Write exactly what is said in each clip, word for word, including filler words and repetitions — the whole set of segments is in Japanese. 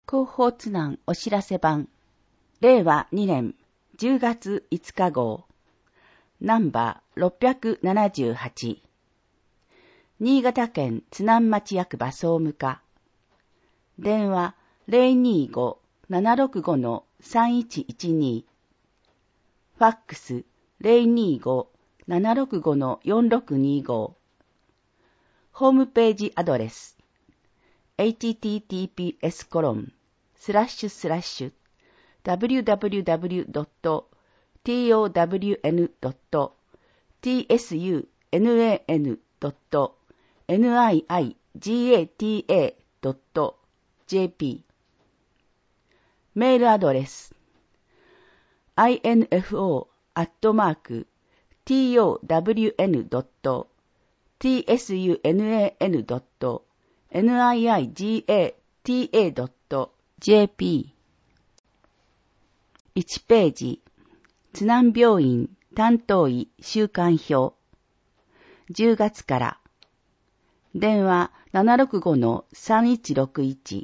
広報津南お知らせ版、れいわにねんじゅうがついつか号、ナンバーろっぴゃくななじゅうはち、新潟県津南町役場総務課、電話 ゼロにーごーななろくごのさんいちいちに、ファックス ゼロにーごーななろくごのよんろくにーご、ホームページアドレス エイチティーティーピーエス コロンスラッシュスラッシュ ダブリューダブリューダブリュードットトワンドットツナンドットニジタドットジェーピー メールアドレス アイエヌエフオー アットマーク トワンドットツナンドットニジタドットジェーピー いちページ、津南病院担当医週間表、じゅうがつから、電話 ななろくごのさんいちろくいち、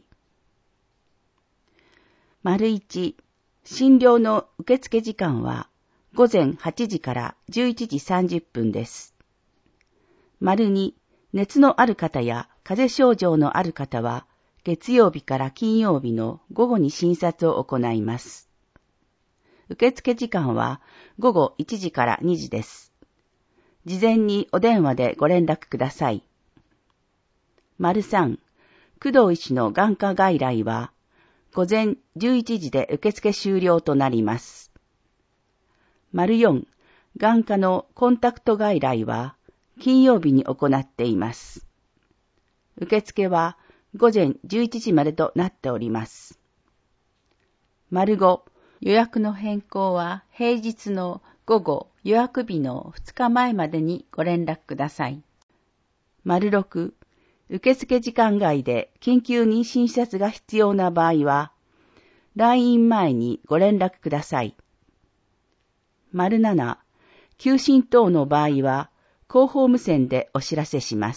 丸いち、診療の受付時間は午前はちじからじゅういちじさんじゅっぷんです。丸に、熱のある方や風邪症状のある方は月曜日から金曜日の午後に診察を行います。受付時間は午後いちじからにじです。事前にお電話でご連絡ください。丸さん、工藤医師の眼科外来は午前じゅういちじで受付終了となります。丸よん、眼科のコンタクト外来は金曜日に行っています。受付は午前じゅういちじまでとなっております。丸ご、予約の変更は平日の午後予約日のふつかまえまでにご連絡ください。丸ろく、受付時間外で緊急に診察が必要な場合は、来院前にご連絡ください。丸なな、休診等の場合は、広報無線でお知らせします。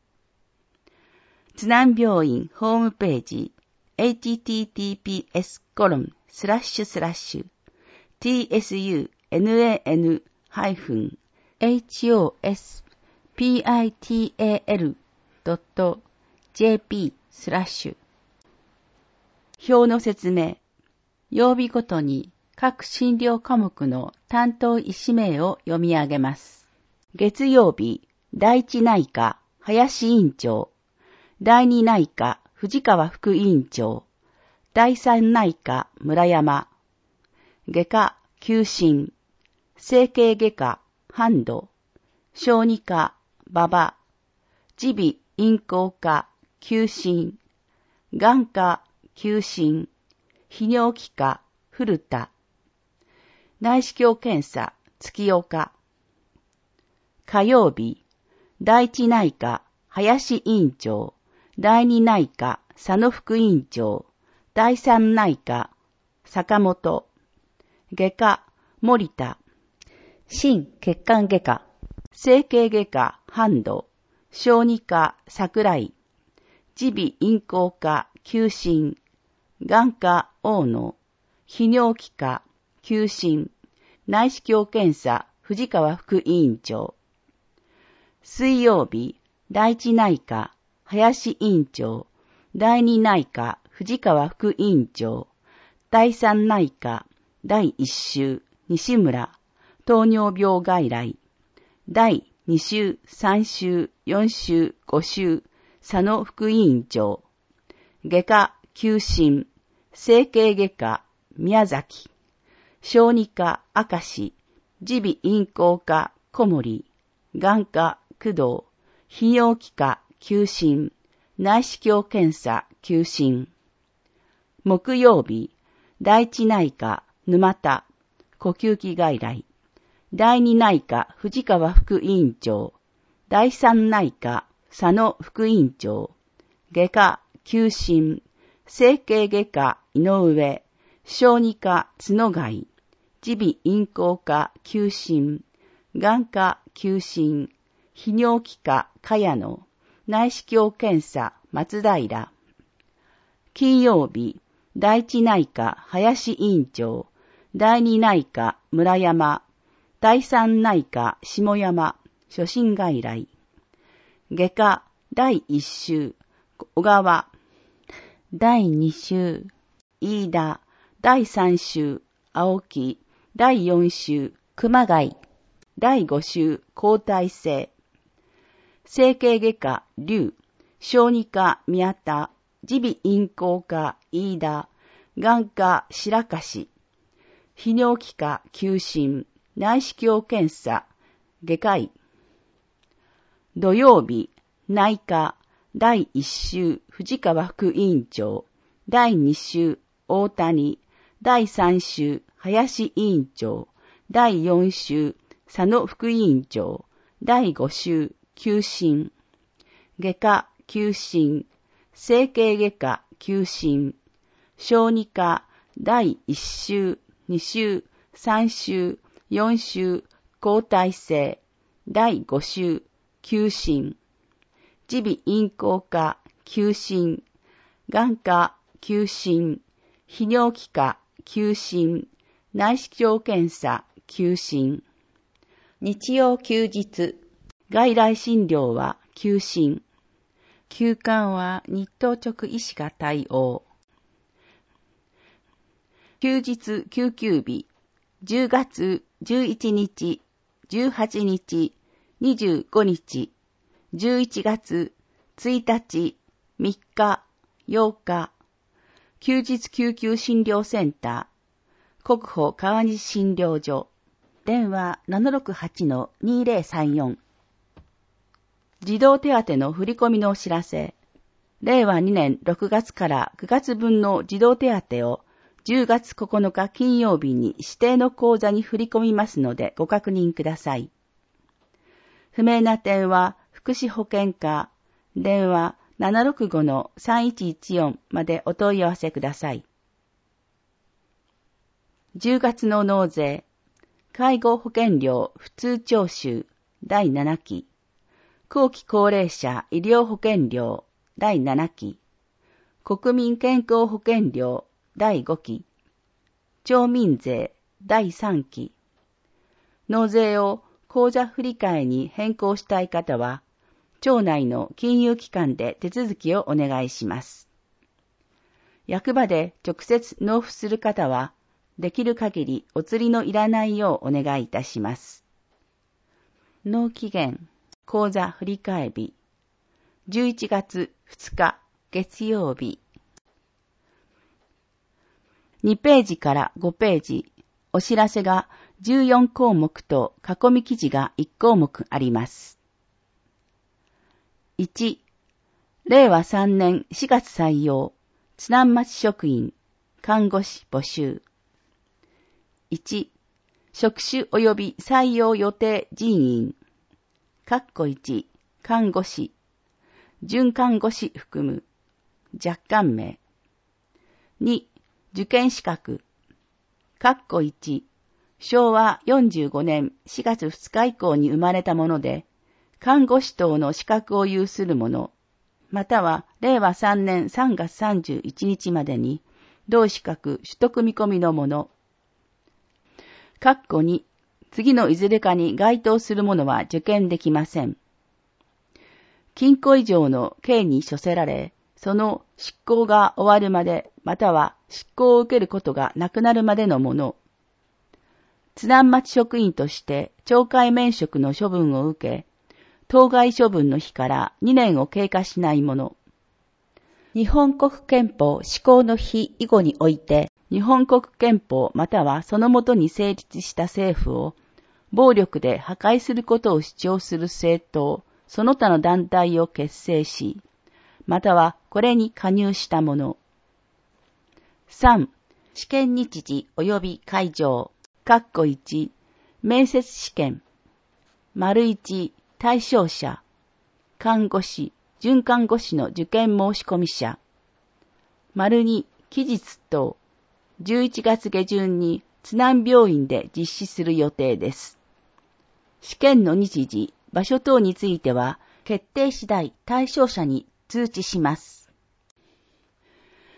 津南病院ホームページ エイチティーティーピーエス コロンスラッシュスラッシュ ツナン ハイフン エイチオーエスピーアイティーエーエル ドット ジェーピー スラッシュ表の説明、曜日ごとに各診療科目の担当医師名を読み上げます。月曜日、第一内科、林院長、第二内科、藤川副院長、第三内科、村山、外科、休診、整形外科、半藤、小児科、馬場、耳鼻咽喉科、休診、眼科、休診、泌尿器科、古田、内視鏡検査、月岡、火曜日、第一内科、林院長、第二内科、佐野副院長、第三内科、坂本、外科、森田、心血管外科、整形外科、半藤、小児科、桜井、耳鼻咽喉科、休診、眼科、大野、泌尿器科、休診、内視鏡検査、藤川副委員長。水曜日、第一内科、林院長、第二内科、藤川副委員長、第三内科、第一週、西村、糖尿病外来、第二週、三週、四週、五週、佐野副委員長、外科、休診、整形外科、宮崎、小児科、明石、耳鼻咽喉科、小森、眼科、工藤、泌尿器科、休診、内視鏡検査、休診。木曜日、第一内科、沼田、呼吸器外来、第二内科、藤川副委員長、第三内科、佐野副委員長、外科、休診、整形外科、井上、小児科、角貝、耳鼻咽喉科、休診、眼科、休診、泌尿器科、茅野、内視鏡検査、松平。 金曜日、第一内科林委員長、第二内科村山、第三内科下山、初診外来。外科、第一週、小川、第二週、飯田、第三週、青木、第四週、熊谷、第五週、交代性。整形外科、龍、小児科、宮田、耳鼻咽喉科、飯田、眼科、白樫、泌尿器科、休診、内視鏡検査、外科医。土曜日、内科、第一週、藤川副委員長、第二週、大谷、第三週、林委員長、第四週、佐野副委員長、第五週、休診。外科、休診、整形外科、休診、小児科、第一週、二週、三週、四週、交代性、第五週、休診。耳鼻咽喉科、休診、眼科、休診、泌尿器科、休診、内視鏡検査、休診。日曜休日、外来診療は休診。休館は日当直医師が対応。休日救急日、じゅうがつじゅういちにち、じゅうはちにち、にじゅうごにち、じゅういちがつついたち、みっか、ようか、休日救急診療センター、国保川西診療所、電話 ななろくはちのにぜろさんよん。児童手当の振り込みのお知らせ。れいわにねんろくがつからくがつ分の児童手当をじゅうがつここのか金曜日に指定の口座に振り込みますのでご確認ください。不明な点は福祉保健課、電話 ななろくごのさんいちいちよん までお問い合わせください。じゅうがつの納税、介護保険料普通徴収だいななき、後期高齢者医療保険料だいななき、国民健康保険料だいごき、町民税だいさんき。納税を口座振替に変更したい方は、町内の金融機関で手続きをお願いします。役場で直接納付する方は、できる限りお釣りのいらないようお願いいたします。納期限、口座振替日、じゅういちがつふつか月曜日。にページからごページ、お知らせがじゅうよんこうもくと囲み記事がいっこうもくあります。いち、れいわさんねんしがつ採用、津南町職員、看護師募集。いち、職種及び採用予定人員、かっこいち、看護師、準看護師含む、若干名。に、受験資格、かっこいち、しょうわよんじゅうごねんしがつふつか以降に生まれたもので、看護師等の資格を有する者、またはれいわさんねんさんがつさんじゅういちにちまでに、同資格取得見込みの者、かっこに、次のいずれかに該当する者は受験できません。禁錮以上の刑に処せられ、その執行が終わるまで、または執行を受けることがなくなるまでの者、津南町職員として懲戒免職の処分を受け、当該処分の日からにねんを経過しない者、日本国憲法施行の日以後において、日本国憲法またはそのもとに成立した政府を暴力で破壊することを主張する政党、その他の団体を結成し、またはこれに加入した者。さん、試験日時及び会場、かっこいち、面接試験、丸いち、対象者、看護師、準看護師の受験申込者、丸に、期日等、じゅういちがつ下旬に津南病院で実施する予定です。試験の日時、場所等については、決定次第対象者に通知します。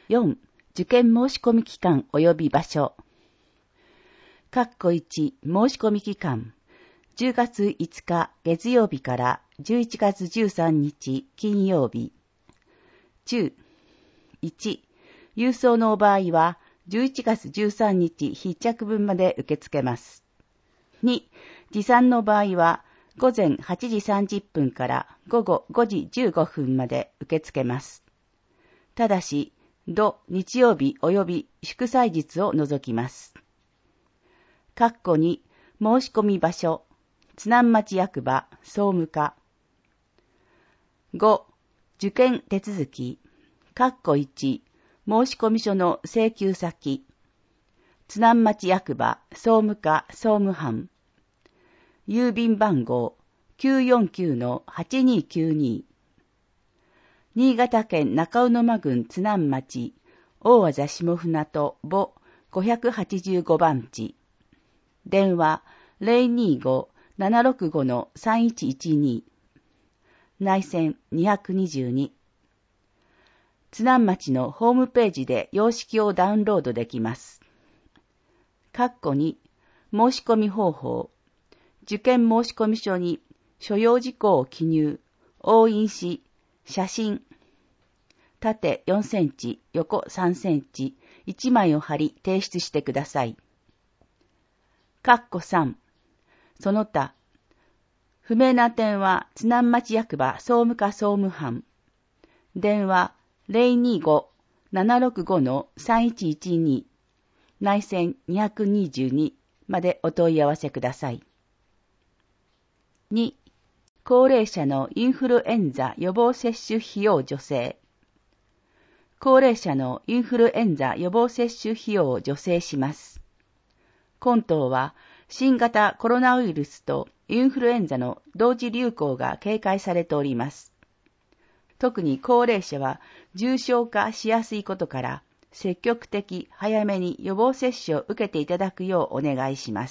よん、受験申し込み期間及び場所。括弧いち、申し込み期間。じゅうがついつか月曜日からじゅういちがつじゅうさんにち金曜日。中。いち、郵送の場合はじゅういちがつじゅうさんにち必着分まで受け付けます。に、持参の場合は午前はちじさんじゅっぷんから午後ごじじゅうごふんまで受け付けます。ただし、土日曜日及び祝祭日を除きます。括弧に、申し込み場所、津南町役場、総務課。ご、受験手続き、括弧いち、申込書の請求先、津南町役場、総務課、総務班。郵便番号 きゅうよんきゅうのはちにきゅうに。新潟県中鵜沼郡津南町、大和座下船渡母ごひゃくはちじゅうごばん地。電話 ゼロにーごーななろくごのさんいちいちに。内線にひゃくにじゅうに。津南町のホームページで様式をダウンロードできます。括弧に、申し込み方法。受験申込書に所要事項を記入、押印し、写真、縦よんセンチ、横さんセンチ、いちまいを貼り提出してください。括弧さん、その他、不明な点は津南町役場総務課総務班、電話 ゼロにーごーななろくごのさんいちいちに、内線にひゃくにじゅうにまでお問い合わせください。に、高齢者のインフルエンザ予防接種費用助成。高齢者のインフルエンザ予防接種費用を助成します。今冬は新型コロナウイルスとインフルエンザの同時流行が警戒されております。特に高齢者は重症化しやすいことから、積極的早めに予防接種を受けていただくようお願いします。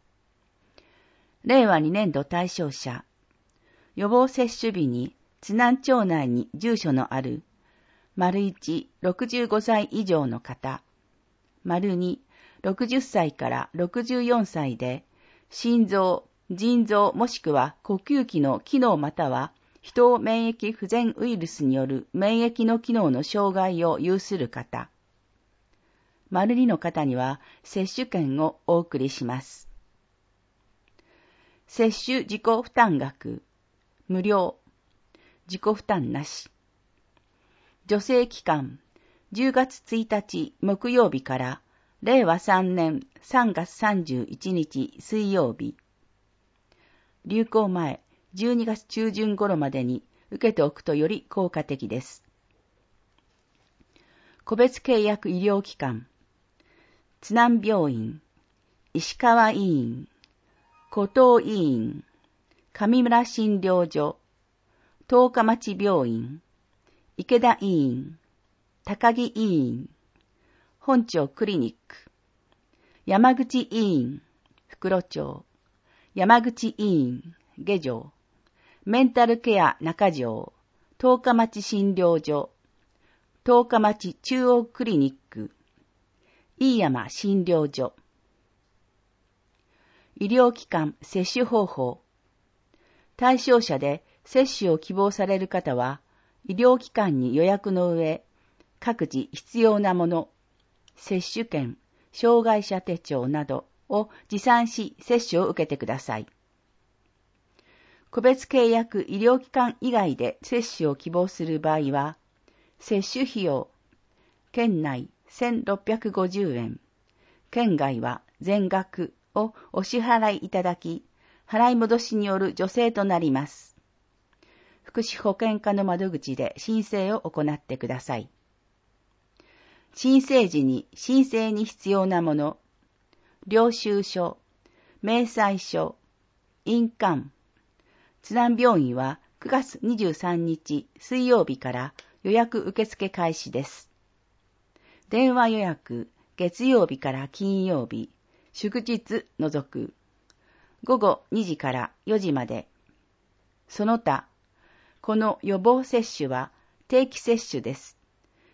れいわにねんど対象者、予防接種日に津南町内に住所のある、丸いち、ろくじゅうごさい以上の方、丸に、ろくじゅっさいからろくじゅうよんさいで、心臓、腎臓もしくは呼吸器の機能または、人免疫不全ウイルスによる免疫の機能の障害を有する方、丸にの方には接種券をお送りします。接種自己負担額、無料、自己負担なし。助成期間、じゅうがつついたち木曜日かられいわさんねんさんがつさんじゅういちにち水曜日。流行前じゅうにがつちゅうじゅん頃までに受けておくとより効果的です。個別契約医療機関、津南病院、石川医院、古東医院、上村診療所、十日町病院、池田医院、高木医院、本町クリニック、山口医院、袋町、山口医院、下条、メンタルケア中条、十日町診療所、十日町中央クリニック、飯山診療所。医療機関接種方法。対象者で接種を希望される方は、医療機関に予約の上、各自必要なもの、接種券、障害者手帳などを持参し接種を受けてください。個別契約医療機関以外で接種を希望する場合は、接種費用、県内せんろっぴゃくごじゅうえん、県外は全額をお支払いいただき、払い戻しによる助成となります。福祉保健課の窓口で申請を行ってください。申請時に申請に必要なもの、領収書、明細書、印鑑。津南病院はくがつにじゅうさんにち水曜日から予約受付開始です。電話予約、月曜日から金曜日、祝日除く。ごごにじからよじまで。その他、この予防接種は定期接種です。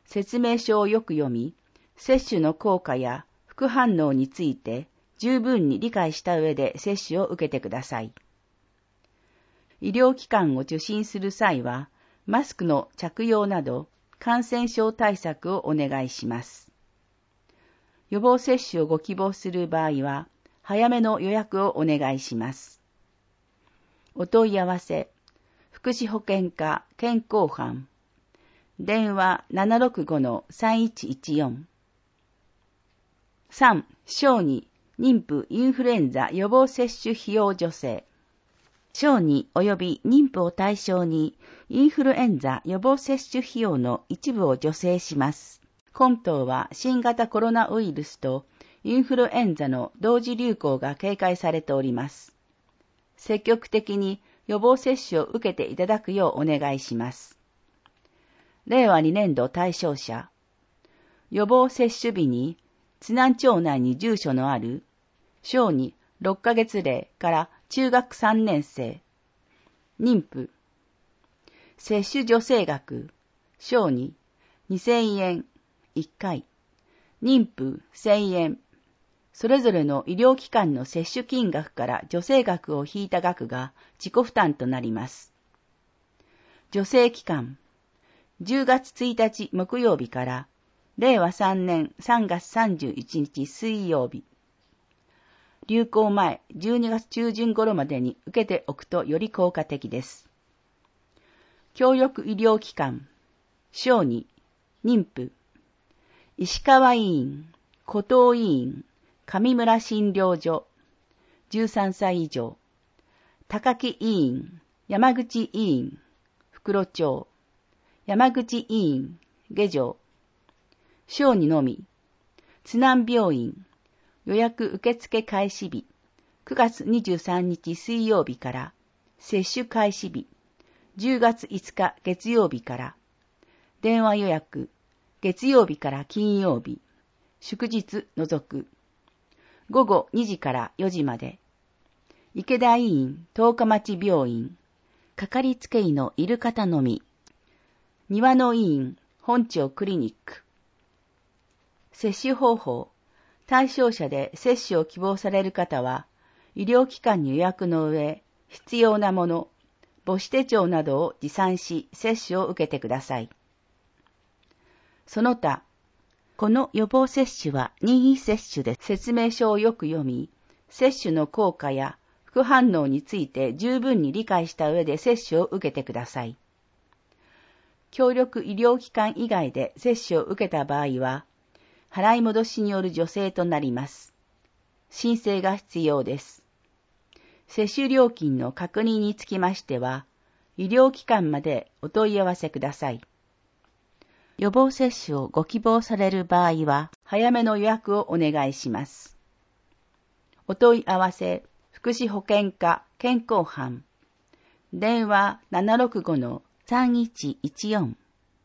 説明書をよく読み、接種の効果や副反応について十分に理解した上で接種を受けてください。医療機関を受診する際は、マスクの着用など感染症対策をお願いします。予防接種をご希望する場合は、早めの予約をお願いします。お問い合わせ、福祉保健課健康班、電話 ななろくごのさんいちいちよん。さん. 小児、妊婦インフルエンザ予防接種費用助成。小児及び妊婦を対象にインフルエンザ予防接種費用の一部を助成します。今冬は新型コロナウイルスとインフルエンザの同時流行が警戒されております。積極的に予防接種を受けていただくようお願いします。れいわにねんど対象者、予防接種日に津南町内に住所のある小児ろっかげつれいから中学さんねんせい、妊婦、接種助成額、小児にせんえんいっかい、妊婦せんえん、それぞれの医療機関の接種金額から助成額を引いた額が自己負担となります。助成期間、じゅうがつついたち木曜日かられいわさんねんさんがつさんじゅういちにち水曜日。流行前じゅうにがつちゅうじゅん頃までに受けておくとより効果的です。協力医療機関、小児、妊婦、石川医院、古東医院、上村診療所、じゅうさんさい以上、高木医院、山口医院、袋町、山口医院、下条、小児のみ、津南病院、予約受付開始日、くがつにじゅうさんにち水曜日から、接種開始日、じゅうがついつか月曜日から、電話予約、月曜日から金曜日、祝日除く、ごごにじからよじまで、池田医院十日町病院、かかりつけ医のいる方のみ、庭の医院本町クリニック。接種方法、対象者で接種を希望される方は、医療機関に予約の上、必要なもの、母子手帳などを持参し、接種を受けてください。その他、この予防接種は任意接種で説明書をよく読み、接種の効果や副反応について十分に理解した上で接種を受けてください。協力医療機関以外で接種を受けた場合は、払い戻しによる助成となります。申請が必要です。接種料金の確認につきましては、医療機関までお問い合わせください。予防接種をご希望される場合は、早めの予約をお願いします。お問い合わせ、福祉保健課健康班、電話 ななろくごのさんいちいちよん。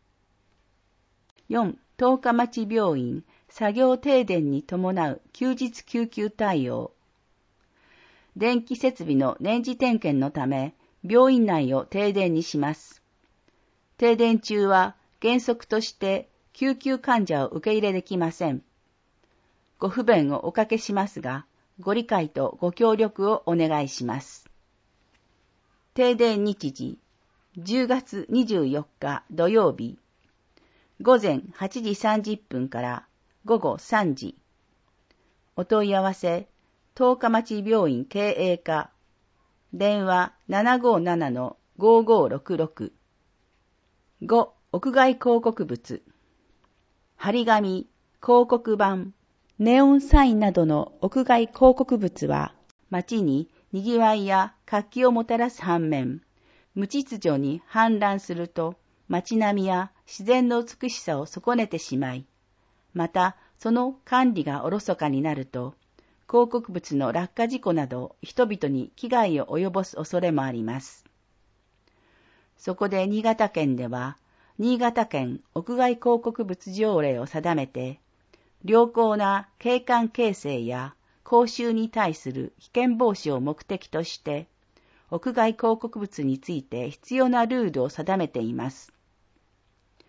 よん. 十日町病院作業停電に伴う休日救急対応。電気設備の年次点検のため、病院内を停電にします。停電中は原則として救急患者を受け入れできません。ご不便をおかけしますが、ご理解とご協力をお願いします。停電日時、じゅうがつにじゅうよっか土曜日、ごぜんはちじさんじゅっぷんからごごさんじ。お問い合わせ、十日町病院経営課、電話 ななごななのごごろくろく。ご. 屋外広告物、張り紙、広告板、ネオンサインなどの屋外広告物は、街に賑わいや活気をもたらす反面、無秩序に氾濫すると、街並みや自然の美しさを損ねてしまい、またその管理がおろそかになると、広告物の落下事故など人々に危害を及ぼす恐れもあります。そこで新潟県では、新潟県屋外広告物条例を定めて、良好な景観形成や公衆に対する危険防止を目的として、屋外広告物について必要なルールを定めています。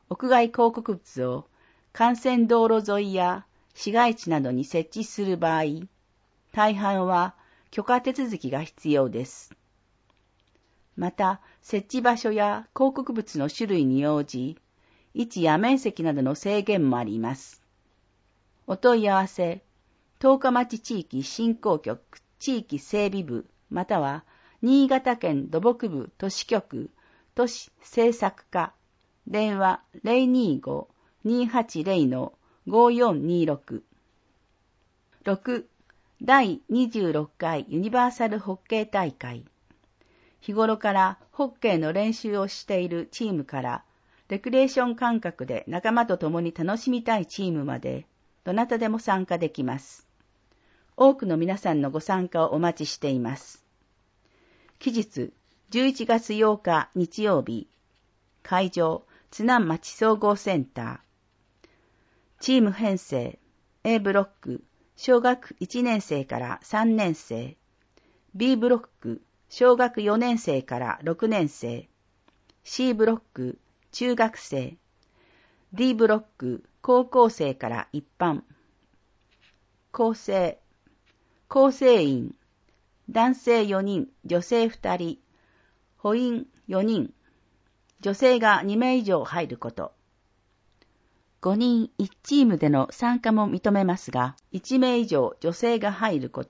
屋外広告物を幹線道路沿いや市街地などに設置する場合、大半は許可手続きが必要です。また、設置場所や広告物の種類に応じ、位置や面積などの制限もあります。お問い合わせ、十日町地域振興局地域整備部または新潟県土木部都市局都市政策課電話 ゼロにーごーにーはちゼロのごよんにーろく ろく. 第にじゅうろっかいユニバーサルホッケー大会。日頃からホッケーの練習をしているチームからレクリエーション感覚で仲間と共に楽しみたいチームまでどなたでも参加できます。多くの皆さんのご参加をお待ちしています。期日じゅういちがつようか日曜日、会場津南町総合センター。チーム編成 A ブロック小学いちねんせいからさんねんせい、B ブロック小学よねんせいからろくねんせい、C ブロック中学生、D ブロック高校生から一般。構成構成員男性よにん、女性ふたり、補員よにん、女性がにめい以上入ること。ごにんいちチームでの参加も認めますが、いちめい以上女性が入ること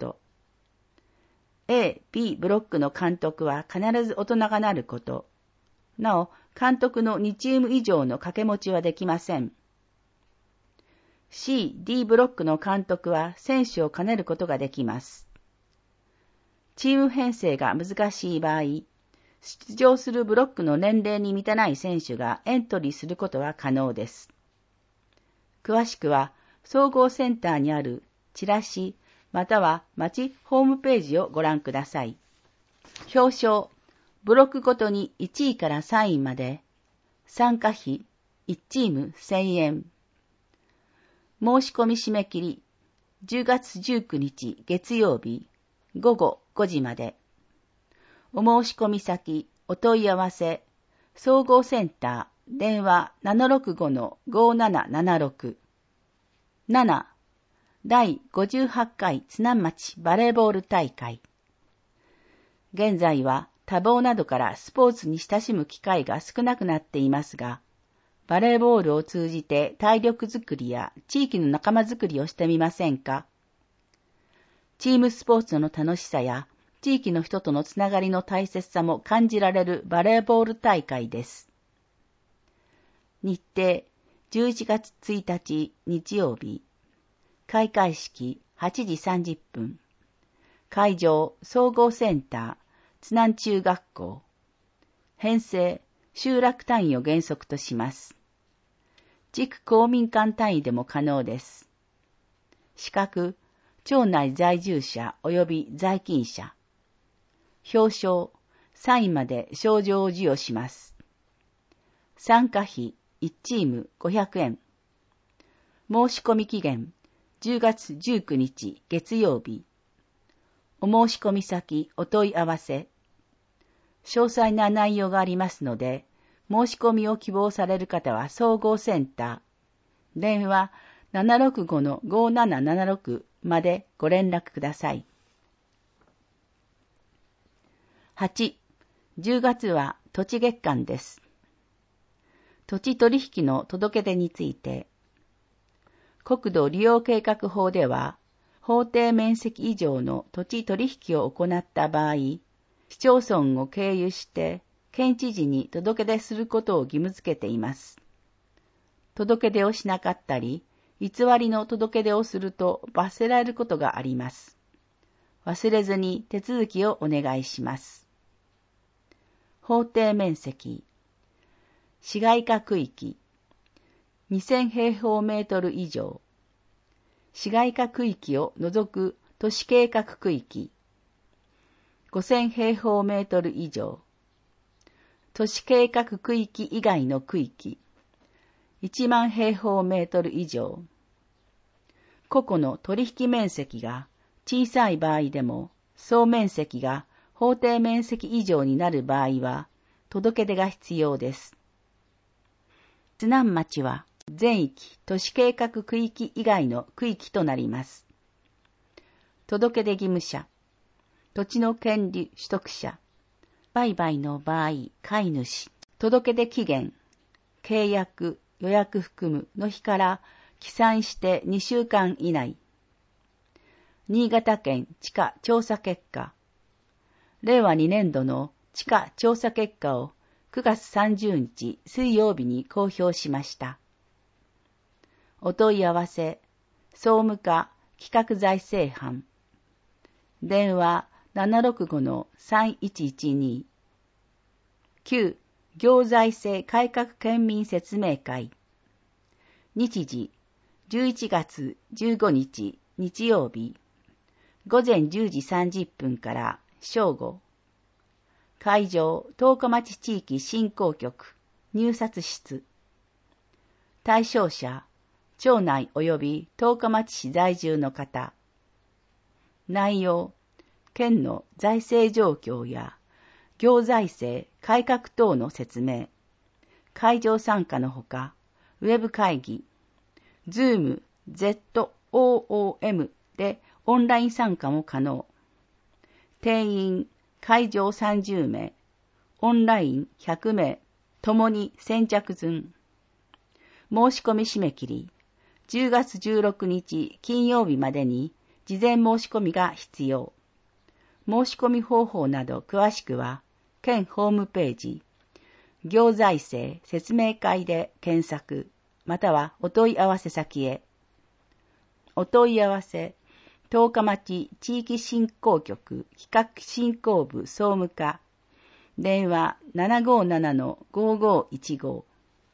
。A、B ブロックの監督は必ず大人がなること。なお、監督のにチーム以上の掛け持ちはできません。C、D ブロックの監督は選手を兼ねることができます。チーム編成が難しい場合、出場するブロックの年齢に満たない選手がエントリーすることは可能です。詳しくは、総合センターにあるチラシ、または町ホームページをご覧ください。表彰、ブロックごとにいちいからさんいまで、参加費、いちチームせんえん。申し込み締め切り、じゅうがつじゅうくにち月曜日、ごごごじまで。お申し込み先、お問い合わせ、総合センター、電話 ななろくごのごななななろく。なな. 第ごじゅうはちかい津南町バレーボール大会。現在は多忙などからスポーツに親しむ機会が少なくなっていますが、バレーボールを通じて体力づくりや地域の仲間づくりをしてみませんか？チームスポーツの楽しさや地域の人とのつながりの大切さも感じられるバレーボール大会です。日程じゅういちがつついたち日曜日。開会式はちじさんじゅっぷん。会場総合センター津南中学校。編成集落単位を原則とします。地区公民館単位でも可能です。資格町内在住者及び在勤者。表彰さんいまで賞状を授与します。参加費いちチームごひゃくえん。申し込み期限じゅうがつじゅうくにち月曜日。お申し込み先お問い合わせ。詳細な内容がありますので、申し込みを希望される方は総合センター、電話 ななろくごのごななななろく までご連絡ください。はち. じゅうがつは土地月間です。土地取引の届け出について、国土利用計画法では、法定面積以上の土地取引を行った場合、市町村を経由して県知事に届け出することを義務付けています。届け出をしなかったり、偽りの届け出をすると罰せられることがあります。忘れずに手続きをお願いします。法定面積、市街化区域、にせんへいほうメートル以上、市街化区域を除く都市計画区域、ごせんへいほうメートル以上、都市計画区域以外の区域、いちまんへいほうメートル以上、個々の取引面積が小さい場合でも、総面積が法定面積以上になる場合は、届け出が必要です。 津南町は全域都市計画区域以外の区域となります。届出義務者、土地の権利取得者、売買の場合、買い主、届出期限、契約、予約含むの日から起算してにしゅうかん以内。新潟県地価調査結果。れいわにねんどの地価調査結果をくがつさんじゅうにち水曜日に公表しました。お問い合わせ、総務課企画財政班。電話 ななろくごのさんいちいちに。旧行財政改革県民説明会。日時、じゅういちがつじゅうごにち日曜日。午前じゅうじさんじゅっぷんから正午。会場、十日町地域振興局、入札室。対象者、町内及び十日町市在住の方。内容、県の財政状況や行財政改革等の説明。会場参加のほか、ウェブ会議、Zoom、ゼットオーオーエム でオンライン参加も可能。定員、会場さんじゅうめい、オンラインひゃくめい、ともに先着順。申し込み締め切り、じゅうがつじゅうろくにち金曜日までに事前申し込みが必要。申し込み方法など詳しくは、県ホームページ、行財政説明会で検索、またはお問い合わせ先へ。お問い合わせ、十日町地域振興局企画振興部総務課、電話 ななごーななのごーごーいちご。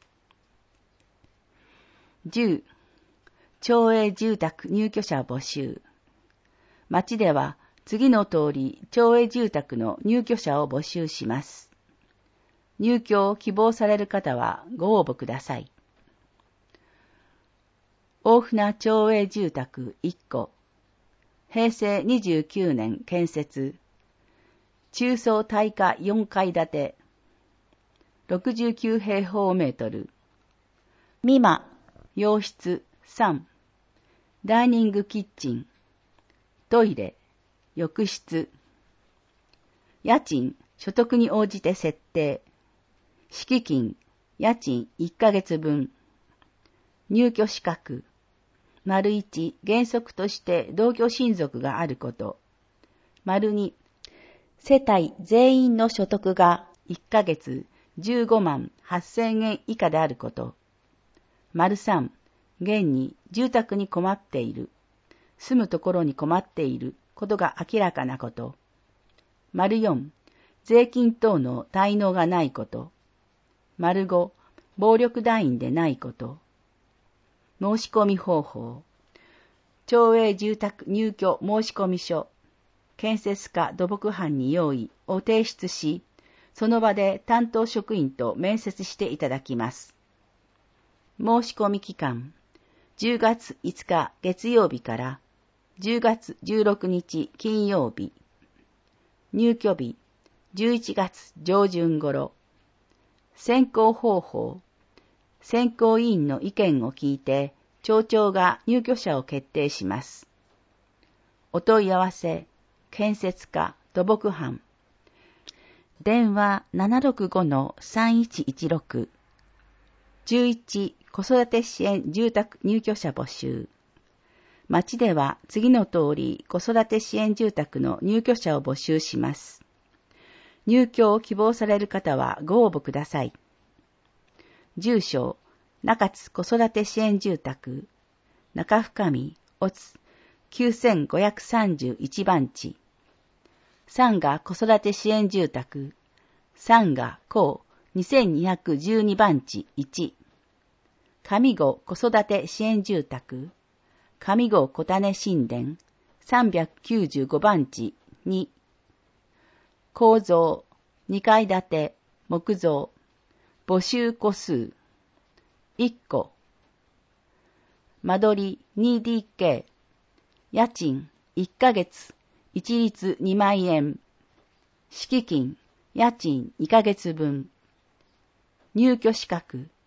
じゅう、町営住宅入居者募集。町では次の通り町営住宅の入居者を募集します。入居を希望される方はご応募ください。大船町営住宅いっこ。へいせいにじゅうきゅうねん建設。中層耐火よんかい建て。ろくじゅうきゅうへいほうメートル。みま、洋室さん。ダイニングキッチン。トイレ、浴室。家賃、所得に応じて設定。敷金、家賃いっかげつぶん。入居資格。丸いち、原則として同居親族があること。丸に、世帯全員の所得がいっかげつじゅうごまんはっせんえん以下であること。丸さん、現に住宅に困っている。住むところに困っていることが明らかなこと。丸よん、税金等の滞納がないこと。丸ご、暴力団員でないこと。申し込み方法。町営住宅入居申込書、建設課土木班に用意を提出し、その場で担当職員と面接していただきます。申し込み期間、じゅうがついつか月曜日からじゅうがつじゅうろくにち金曜日。入居日、じゅういちがつ上旬頃。選考方法、選考委員の意見を聞いて、町長が入居者を決定します。お問い合わせ、建設課土木班。電話 ななろくごのさんいちいちろく。じゅういち、子育て支援住宅入居者募集。町では次の通り子育て支援住宅の入居者を募集します。入居を希望される方はご応募ください。住所、中津子育て支援住宅、中深見、おつ、きゅうせんごひゃくさんじゅういちばん地。三賀子育て支援住宅、三賀高にせんにひゃくじゅうにばん地いち。上郷子育て支援住宅、上郷小種神殿、さんびゃくきゅうじゅうごばん地に。構造、にかい建て、木造、募集戸数、いっこ。間取り にディーケー、家賃いっかげつ、一律にまんえん。敷金、家賃にかげつぶん。入居資格、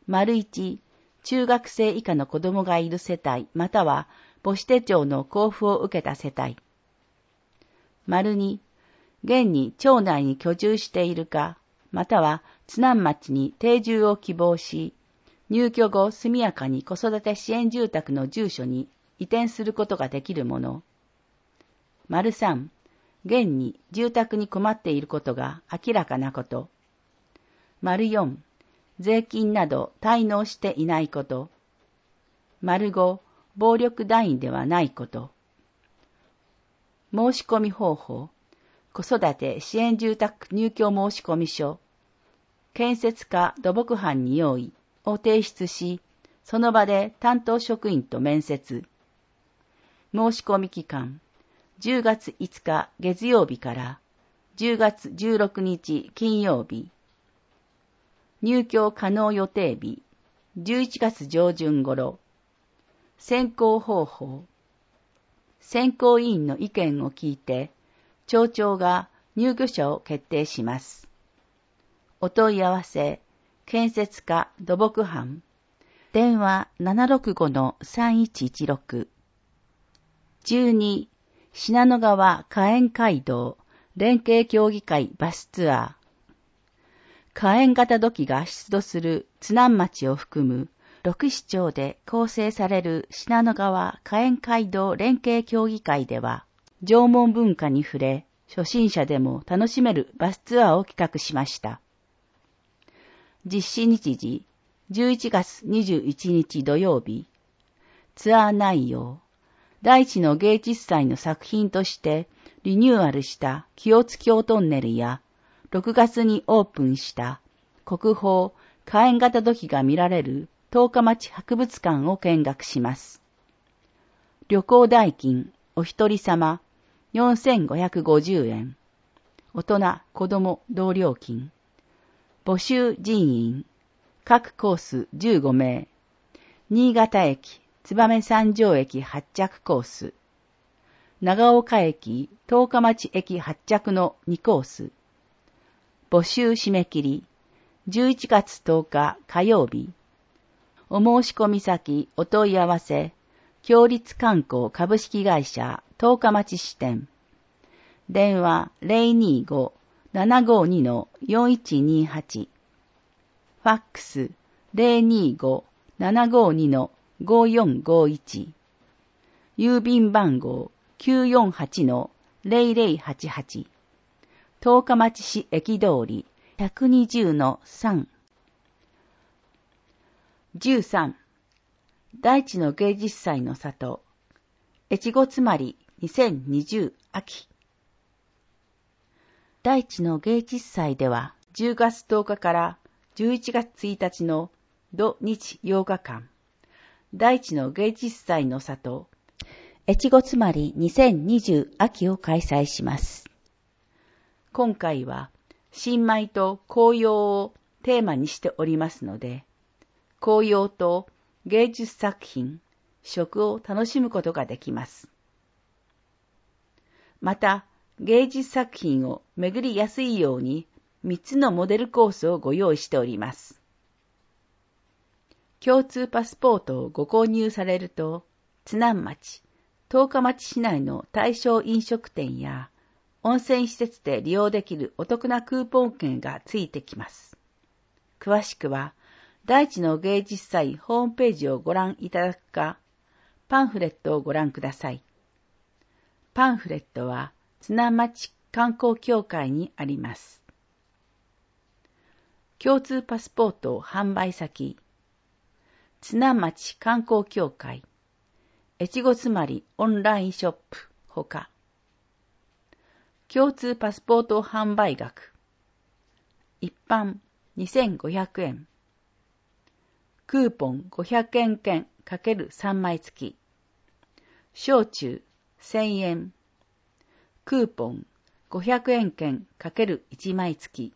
丸いち、中学生以下の子供がいる世帯または母子手帳の交付を受けた世帯。丸に、現に町内に居住しているか、または津南町に定住を希望し、入居後速やかに子育て支援住宅の住所に移転することができるもの。丸さん、現に住宅に困っていることが明らかなこと。丸よん、税金など滞納していないこと。丸ご、暴力団員ではないこと。申し込み方法。子育て支援住宅入居申込書。建設課土木班に用意を提出し、その場で担当職員と面接。申し込み期間。じゅうがついつか月曜日からじゅうがつじゅうろくにち金曜日。入居可能予定日。じゅういちがつ上旬頃。選考方法。選考委員の意見を聞いて、町長が入居者を決定します。お問い合わせ、建設課土木班。電話 ななろくごのさんいちいちろく。じゅうに、信濃川花園街道連携協議会バスツアー。花園型土器が出土する津南町を含むろく市町で構成される信濃川花園街道連携協議会では、縄文文化に触れ、初心者でも楽しめるバスツアーを企画しました。実施日時、じゅういちがつにじゅういちにち土曜日。ツアー内容、大地の芸術祭の作品としてリニューアルした清津峡トンネルや、ろくがつにオープンした国宝花園型土器が見られる十日町博物館を見学します。旅行代金、お一人様、よんせんごひゃくごじゅうえん。大人、子供、同料金。募集人員。各コースじゅうごめい。新潟駅、燕三条駅発着コース。長岡駅、十日町駅発着のにコース。募集締め切り。じゅういちがつとおか火曜日。お申し込み先、お問い合わせ。共立観光株式会社十日町支店。電話 ゼロにご ななごに よんいちにはち。ファックス ゼロにご ななごに ごよんごいち。郵便番号 きゅうよんはち ゼロゼロはちはち。十日町市駅通り ひゃくにじゅうのさん。じゅうさん、大地の芸術祭の里、越後つまりにせんにじゅう秋。大地の芸術祭ではじゅうがつとおかからじゅういちがつついたちの土日ようかかん、大地の芸術祭の里、越後つまりにせんにじゅう秋を開催します。今回は新米と紅葉をテーマにしておりますので、紅葉と芸術作品、食を楽しむことができます。また、芸術作品を巡りやすいようにみっつのモデルコースをご用意しております。共通パスポートをご購入されると、津南町、十日町市内の対象飲食店や温泉施設で利用できるお得なクーポン券がついてきます。詳しくは、大地の芸術祭ホームページをご覧いただくか、パンフレットをご覧ください。パンフレットは津南町観光協会にあります。共通パスポート販売先、津南町観光協会、越後つまりオンラインショップほか、共通パスポート販売額、一般にせんごひゃくえん、クーポンごひゃくえん券 ×さん 枚付き、小中せんえん、クーポンごひゃくえん券 ×いち 枚付き。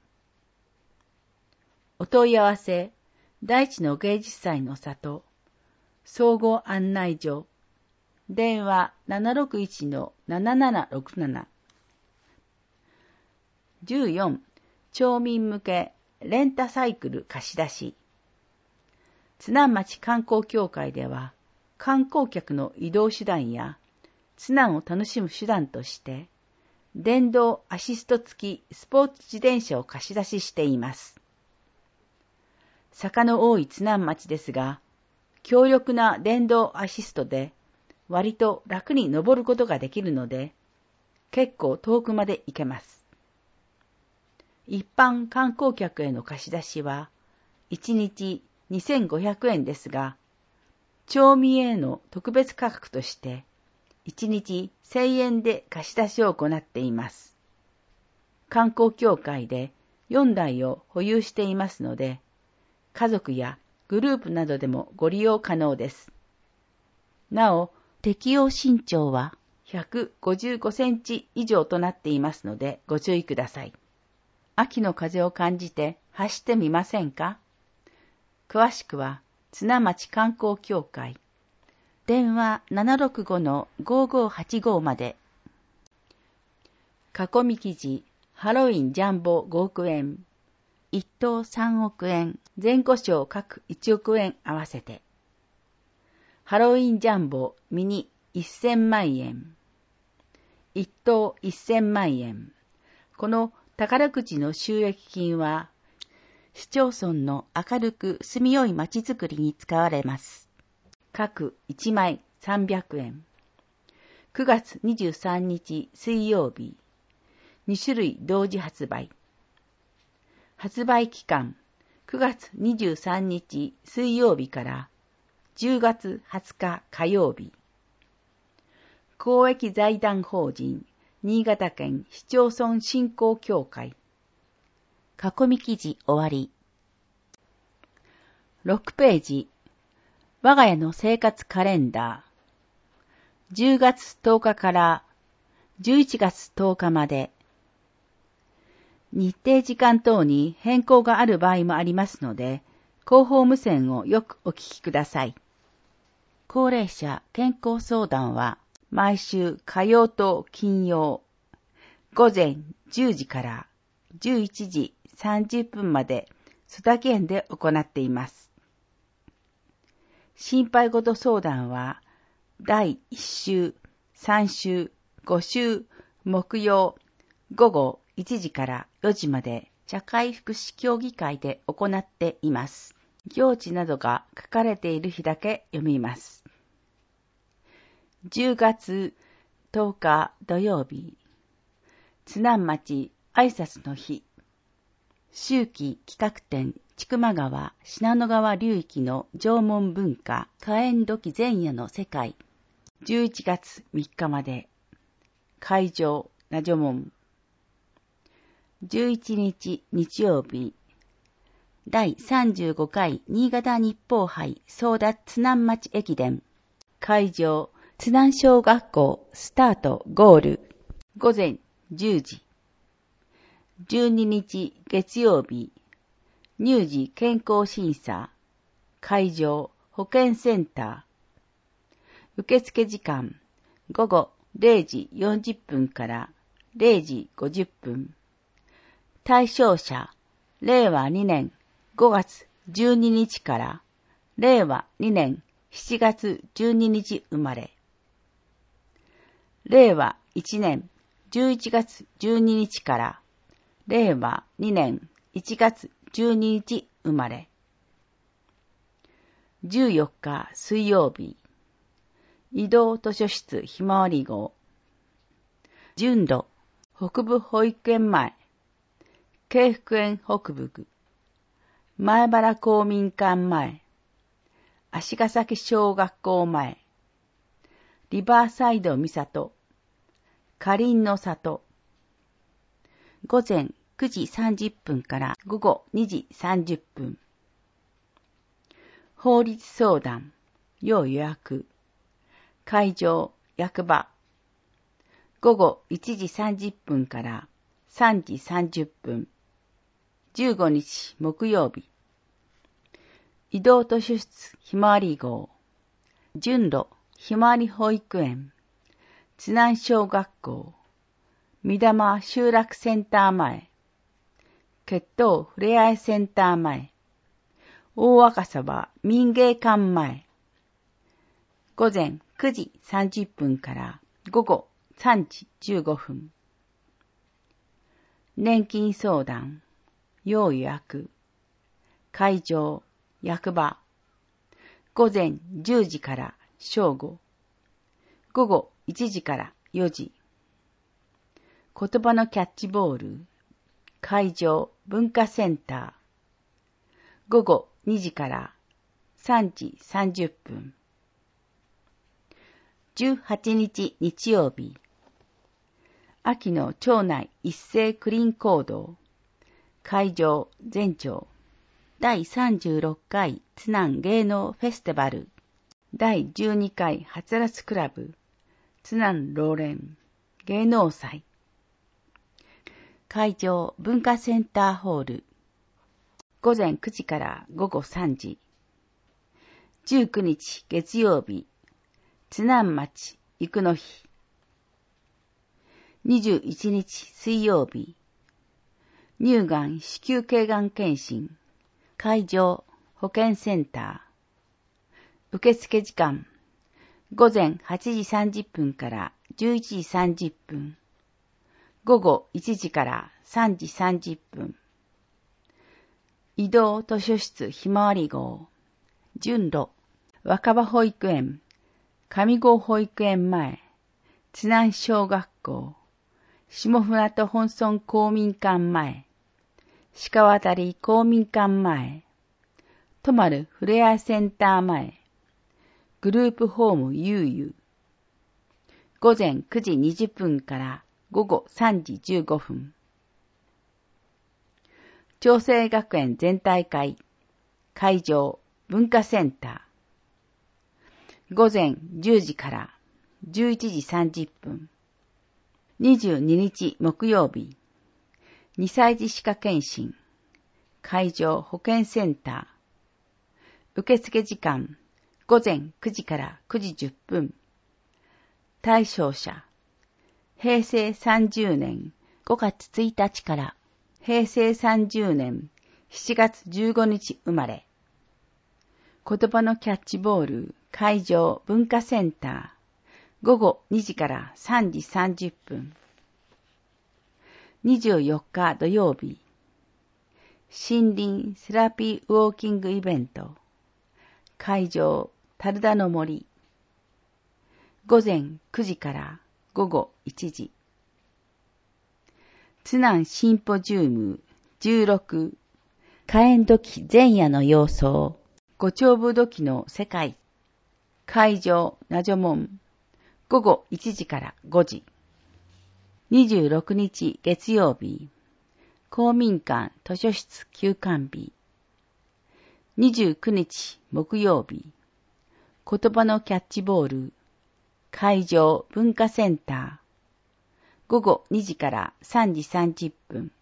お問い合わせ、大地の芸術祭の里、総合案内所、電話 ななろくいちのななななろくなな。じゅうよん、町民向けレンタサイクル貸し出し。 津南町観光協会では、観光客の移動手段や津南を楽しむ手段として、電動アシスト付きスポーツ自転車を貸し出ししています。坂の多い津南町ですが、強力な電動アシストで割と楽に登ることができるので、結構遠くまで行けます。一般観光客への貸し出しはいちにちにせんごひゃくえんですが、町民への特別価格としていちにちせんえんで貸し出しを行っています。観光協会でよんだいを保有していますので、家族やグループなどでもご利用可能です。なお、適用身長はひゃくごじゅうごセンチ以上となっていますのでご注意ください。秋の風を感じて走ってみませんか？詳しくは津南町観光協会電話 ななろくごのごごはちご まで。囲み記事ハロウィンジャンボごおくえん、一等さんおくえん、前後賞各いちおくえん合わせて。ハロウィンジャンボミニせんまんえん、一等せんまんえん。この宝くじの収益金は、市町村の明るく住みよい町づくりに使われます。各いちまいさんびゃくえん。くがつにじゅうさんにち水曜日。にしゅるい同時発売。発売期間、くがつにじゅうさんにち水曜日からじゅうがつはつか火曜日。公益財団法人新潟県市町村振興協会。囲み記事終わり。ろくページ。我が家の生活カレンダー。じゅうがつとおかからじゅういちがつとおかまで。日程時間等に変更がある場合もありますので、広報無線をよくお聞きください。高齢者健康相談は毎週火曜と金曜、午前じゅうじからじゅういちじさんじゅっぷんまで須田県で行っています。心配事相談はだいいっ週、さん週、ご週、木曜、午後いちじからよじまで社会福祉協議会で行っています。行事などが書かれている日だけ読みます。じゅうがつとおか土曜日、津南町挨拶の日、秋季企画展千曲川信濃川流域の縄文文化火焔土器前夜の世界、じゅういちがつみっかまで、会場那女門。じゅういちにち日曜日、だいさんじゅうごかい新潟日報杯争奪津南町駅伝、会場津南小学校スタートゴール、午前じゅうじ。じゅうににち月曜日、乳児健康審査、会場保健センター、受付時間ごごれいじよんじゅっぷんかられいじごじゅっぷん、対象者れいわにねんごがつじゅうににちかられいわにねんしちがつじゅうににち生まれ、れいわいちねんじゅういちがつじゅうににちかられいわにねんいちがつじゅうににち生まれ。じゅうよっか水曜日、移動図書室ひまわり号、順路北部保育園前、京福園北部区、前原公民館前、足ヶ崎小学校前、リバーサイド三郷、かりんの里、午前くじさんじゅっぷんから午後にじさんじゅっぷん。法律相談、要予約。会場、役場。午後いちじさんじゅっぷんからさんじさんじゅっぷん。じゅうごにち木曜日。移動図書室ひまわり号。順路ひまわり保育園。津南小学校。三玉集落センター前。血統ふれあいセンター前。 大赤沢民芸館前。午前くじさんじゅっぷんから午後さんじじゅうごふん。年金相談、要予約。会場、役場。午前じゅうじから正午。午後いちじからよじ。言葉のキャッチボール。会場、文化センター。午後にじからさんじさんじゅっぷん。じゅうはちにち日曜日。秋の町内一斉クリーン行動。会場、全町。だいさんじゅうろっかい津南芸能フェスティバル。だいじゅうにかいはつらつクラブ。津南老練芸能祭。会場、文化センターホール。午前くじから午後さんじ。じゅうくにち月曜日。津南町生の日。にじゅういちにち水曜日。乳がん子宮頸がん検診。会場、保健センター。受付時間。午前はちじさんじゅっぷんからじゅういちじさんじゅっぷん。午後いちじからさんじさんじゅっぷん。移動図書室ひまわり号。順路。若葉保育園。上郷保育園前。津南小学校。下船渡本村公民館前。鹿渡り公民館前。泊まるふれあいセンター前。グループホームゆうゆう。午前くじにじゅっぷんから午後さんじじゅうごふん。長生学園全体会。会場、文化センター。午前じゅうじからじゅういちじさんじゅっぷん。にじゅうににち木曜日。にさいじ歯科検診。会場、保健センター。受付時間。午前くじからくじじゅっぷん。対象者。へいせいさんじゅうねんごがつついたちからへいせいさんじゅうねんしちがつじゅうごにち生まれ。言葉のキャッチボール。会場、文化センター。午後にじからさんじさんじゅっぷん。にじゅうよっか土曜日。森林セラピーウォーキングイベント。会場、樽田の森。午前くじから午後いちじ。津南シンポジウムじゅうろく。火炎土器前夜の様相。五丁部土器の世界。会場、ナジョモン。午後いちじからごじ。にじゅうろくにち月曜日。公民館図書室休館日。にじゅうくにち木曜日。言葉のキャッチボール。会場、文化センター。午後にじからさんじさんじゅっぷん。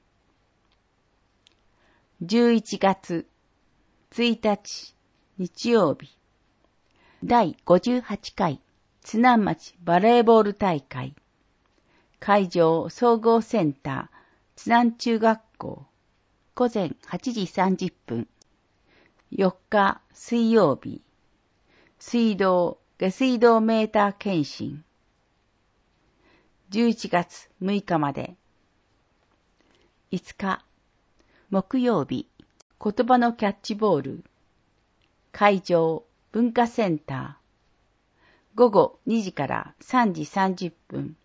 じゅういちがつついたち日曜日。だいごじゅうはちかい津南町バレーボール大会。会場、総合センター津南中学校。午前はちじさんじゅっぷん。よっか水曜日。水道、下水道メーター検診。じゅういちがつむいかまで。いつか木曜日。言葉のキャッチボール。会場、文化センター。午後にじからさんじさんじゅっぷん。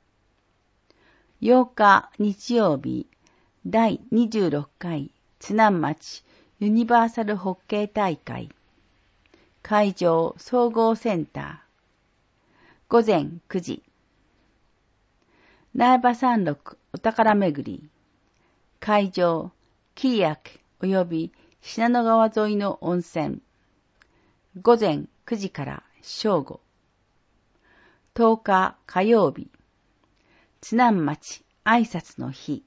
ようか日曜日。だいにじゅうろっかい津南町ユニバーサルホッケー大会。会場、総合センター。午前くじ。苗場山麓お宝めぐり。会場、キーヤク及び信濃川沿いの温泉。午前くじから正午。とおか火曜日。津南町挨拶の日。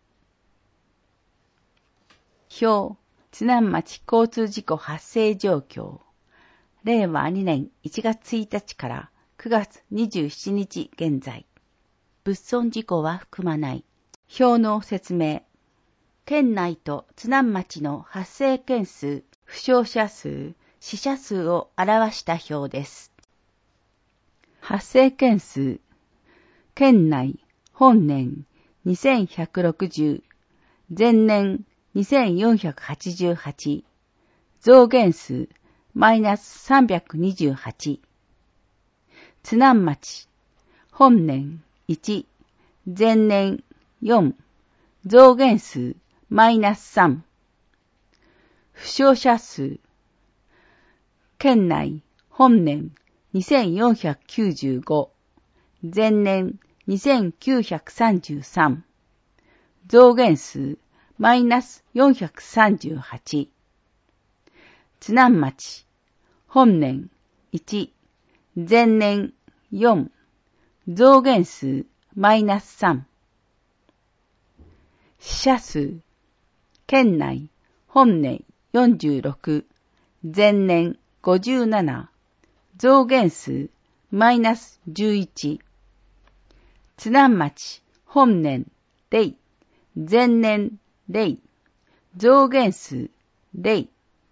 表、津南町交通事故発生状況。れいわにねんいちがつついたちからくがつにじゅうしちにち現在。物損事故は含まない。表の説明。県内と津南町の発生件数、 負傷者数、死者数を表した表です。発生件数、県内、本年にせんひゃくろくじゅう、前年にせんよんひゃくはちじゅうはち、増減数、マイナスさんびゃくにじゅうはち。津南町、本年いち、前年よん、増減数、マイナスさん。負傷者数、県内、本年にせんよんひゃくきゅうじゅうご、前年にせんきゅうひゃくさんじゅうさん、増減数、マイナスよんひゃくさんじゅうはち。津南町、本年いち、前年よん、増減数、マイナスさん。死者数、県内、本年よんじゅうろく、前年ごじゅうなな、増減数、マイナスじゅういち。津南町、本年ゼロ、前年ゼロ、増減数ゼロ。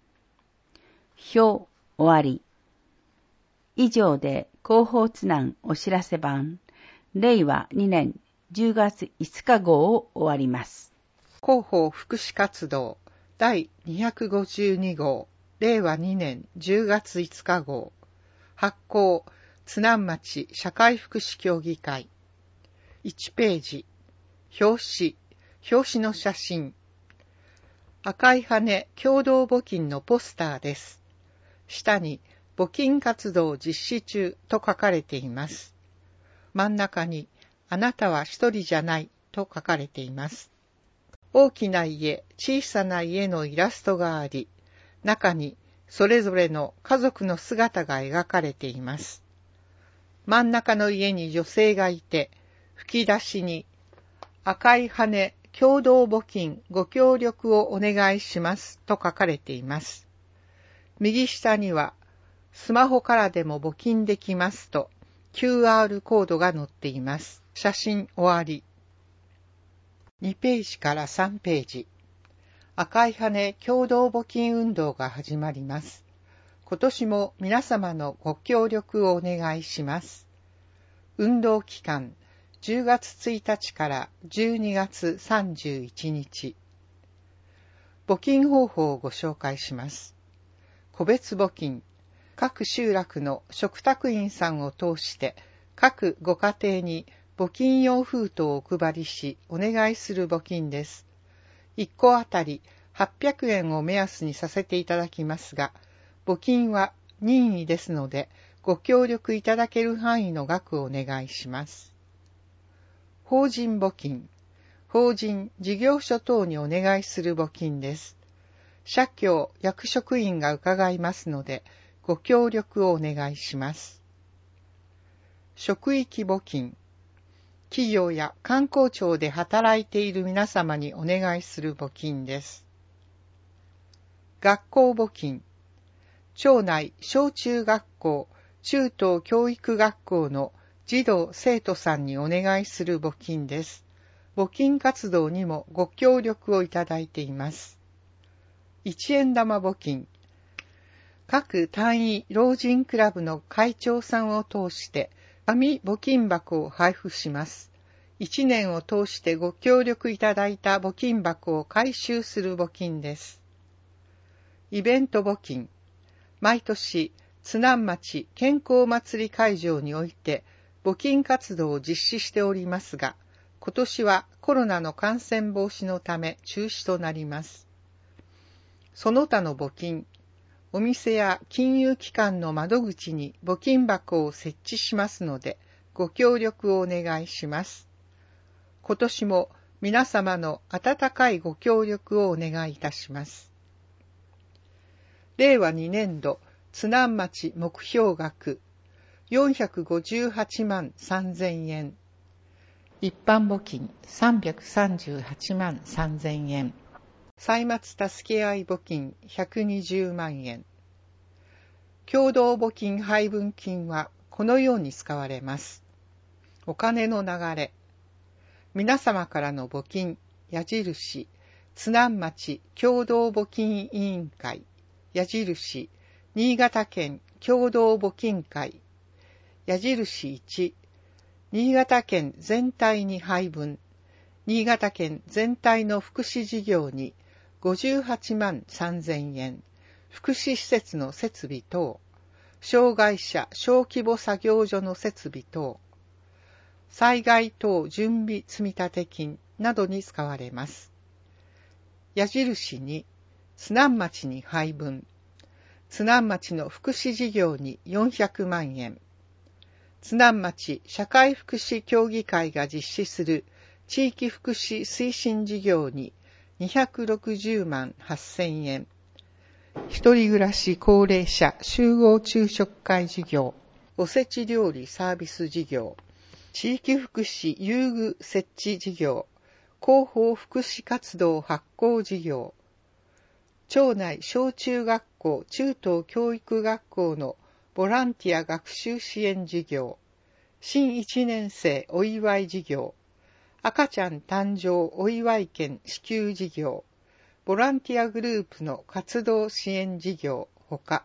表終わり。以上で広報津南お知らせ版、れいわにねんじゅうがついつか号を終わります。 広報福祉活動だいにひゃくごじゅうに号、れいわにねんじゅうがついつか号。発行、津南町社会福祉協議会。いちページ、表紙、表紙の写真。赤い羽共同募金のポスターです。下に募金活動実施中と書かれています。真ん中にあなたは一人じゃないと書かれています。大きな家、小さな家のイラストがあり、中にそれぞれの家族の姿が描かれています。真ん中の家に女性がいて、吹き出しに赤い羽共同募金ご協力をお願いしますと書かれています。右下にはスマホからでも募金できますと キューアール コードが載っています。写真終わり。にページからさんページ。赤い羽共同募金運動が始まります。今年も皆様のご協力をお願いします。運動期間じゅうがつついたちからじゅうにがつさんじゅういちにち。募金方法をご紹介します。個別募金、各集落の嘱託員さんを通して各ご家庭に募金用封筒をお配りしお願いする募金です。いっこあたりはっぴゃくえんを目安にさせていただきますが、募金は任意ですのでご協力いただける範囲の額をお願いします。法人募金、法人事業所等にお願いする募金です。社協役職員が伺いますのでご協力をお願いします。職域募金、企業や観光庁で働いている皆様にお願いする募金です。学校募金、町内小中学校、中等教育学校の児童生徒さんにお願いする募金です。募金活動にもご協力をいただいています。一円玉募金、各単位老人クラブの会長さんを通して紙募金箱を配布します。一年を通してご協力いただいた募金箱を回収する募金です。イベント募金、毎年津南町健康祭り会場において募金活動を実施しておりますが、今年はコロナの感染防止のため中止となります。その他の募金、お店や金融機関の窓口に募金箱を設置しますので、ご協力をお願いします。今年も皆様の温かいご協力をお願いいたします。れいわにねんど津南町目標額よんひゃくごじゅうはちまんさんぜんえん、一般募金さんびゃくさんじゅうはちまんさんぜんえん、歳末助け合い募金ひゃくにじゅうまんえん。共同募金配分金はこのように使われます。お金の流れ。皆様からの募金、矢印、津南町共同募金委員会、 矢印、新潟県共同募金会。矢印いち、新潟県全体に配分。新潟県全体の福祉事業にごじゅうはちまんさんぜんえん、福祉施設の設備等、障害者小規模作業所の設備等、災害等準備積立金などに使われます。矢印に、津南町に配分。津南町の福祉事業によんひゃくまんえん。津南町社会福祉協議会が実施する地域福祉推進事業ににひゃくろくじゅうまんはっせんえん。一人暮らし高齢者集合昼食会事業、おせち料理サービス事業、地域福祉遊具設置事業、広報福祉活動発行事業、町内小中学校中等教育学校のボランティア学習支援事業、新いちねん生お祝い事業、赤ちゃん誕生お祝い券支給事業、ボランティアグループの活動支援事業ほか、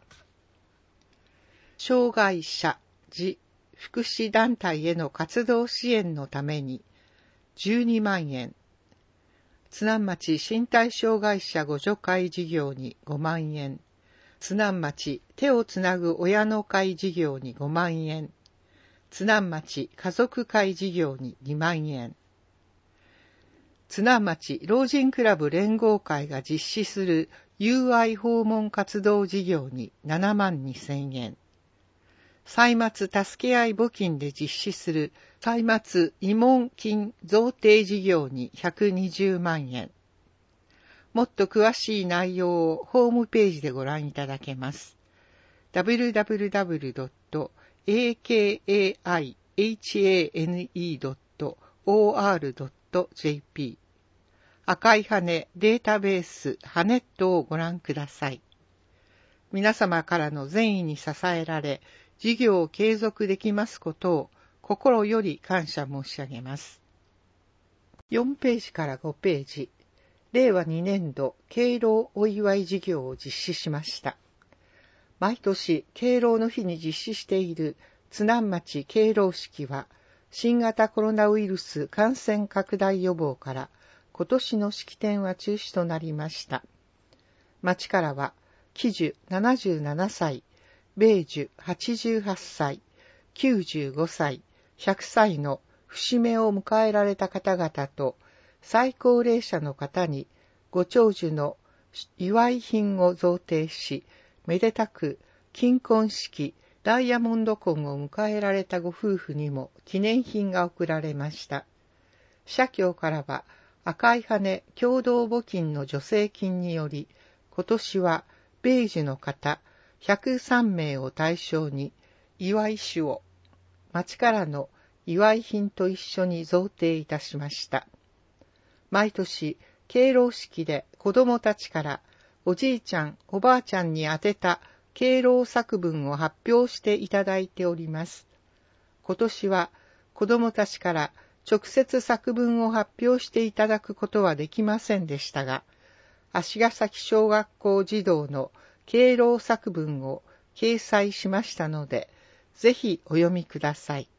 障害者、児、福祉団体への活動支援のためにじゅうにまんえん、津南町身体障害者互助会事業にごまんえん、津南町手をつなぐ親の会事業にごまんえん、津南町家族会事業ににまんえん、津南町老人クラブ連合会が実施する友愛訪問活動事業にななまんにせんえん、歳末助け合い募金で実施する歳末慰問金贈呈事業にひゃくにじゅうまんえん。もっと詳しい内容をホームページでご覧いただけます。ダブリューダブリューダブリュードットエーケーエーアイエイチエーエヌイードットオーアールドットジェーピー 赤い羽データベースハネットをご覧ください。皆様からの善意に支えられ、事業を継続できますことを心より感謝申し上げます。よんページからごページ、れいわにねんど敬老お祝い事業を実施しました。毎年敬老の日に実施している津南町敬老式は、新型コロナウイルス感染拡大予防から今年の式典は中止となりました。町からは、喜寿ななじゅうななさい、米寿はちじゅうはっさい、きゅうじゅうごさい、ひゃくさいの節目を迎えられた方々と、最高齢者の方にご長寿の祝い品を贈呈し、めでたく金婚式ダイヤモンド婚を迎えられたご夫婦にも記念品が贈られました。社協からは赤い羽共同募金の助成金により、今年は米寿の方ひゃくさんめいを対象に祝い酒を町からの祝い品と一緒に贈呈いたしました。毎年敬老式で子どもたちからおじいちゃんおばあちゃんに宛てた敬老作文を発表していただいております。今年は子どもたちから直接作文を発表していただくことはできませんでしたが、足ヶ崎小学校児童の敬老作文を掲載しましたので、ぜひお読みください。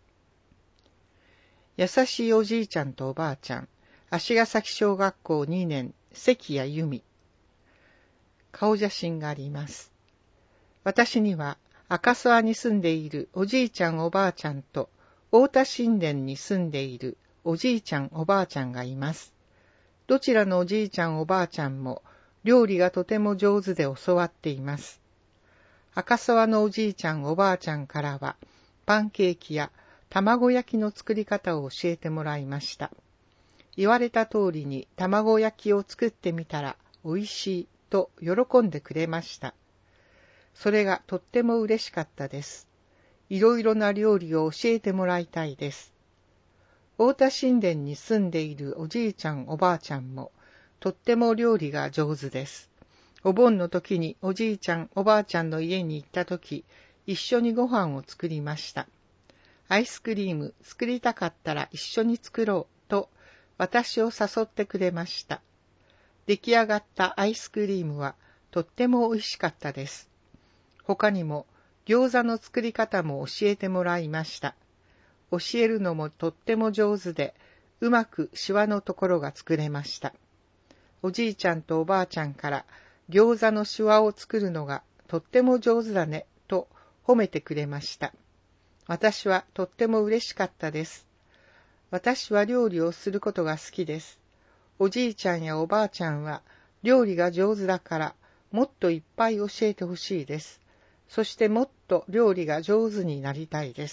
優しいおじいちゃんとおばあちゃん、足ヶ崎小学校にねん、関谷由美。顔写真があります。私には赤沢に住んでいるおじいちゃんおばあちゃんと、太田新田に住んでいるおじいちゃんおばあちゃんがいます。どちらのおじいちゃんおばあちゃんも料理がとても上手で教わっています。赤沢のおじいちゃんおばあちゃんからはパンケーキや卵焼きの作り方を教えてもらいました。言われた通りに卵焼きを作ってみたらおいしいと喜んでくれました。それがとっても嬉しかったです。いろいろな料理を教えてもらいたいです。太田新田に住んでいるおじいちゃんおばあちゃんもとっても料理が上手です。お盆の時におじいちゃんおばあちゃんの家に行った時、一緒にご飯を作りました。アイスクリーム作りたかったら一緒に作ろうと私を誘ってくれました。出来上がったアイスクリームはとっても美味しかったです。他にも餃子の作り方も教えてもらいました。教えるのもとっても上手で、うまくシワのところが作れました。おじいちゃんとおばあちゃんから餃子のシワを作るのがとっても上手だねと褒めてくれました。私はとっても嬉しかったです。私は料理をすることが好きです。おじいちゃんやおばあちゃんは料理が上手だからもっといっぱい教えてほしいです。そしてもっと料理が上手になりたいです。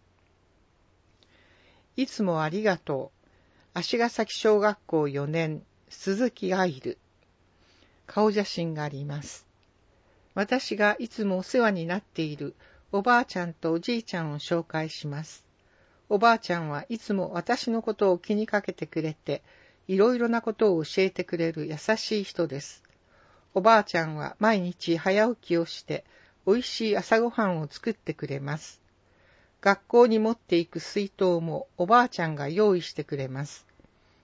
いつもありがとう。足ヶ崎小学校よねん、鈴木愛流。顔写真があります。私がいつもお世話になっているおばあちゃんとおじいちゃんを紹介します。おばあちゃんはいつも私のことを気にかけてくれて、いろいろなことを教えてくれる優しい人です。おばあちゃんは毎日早起きをして、おいしい朝ごはんを作ってくれます。学校に持っていく水筒もおばあちゃんが用意してくれます。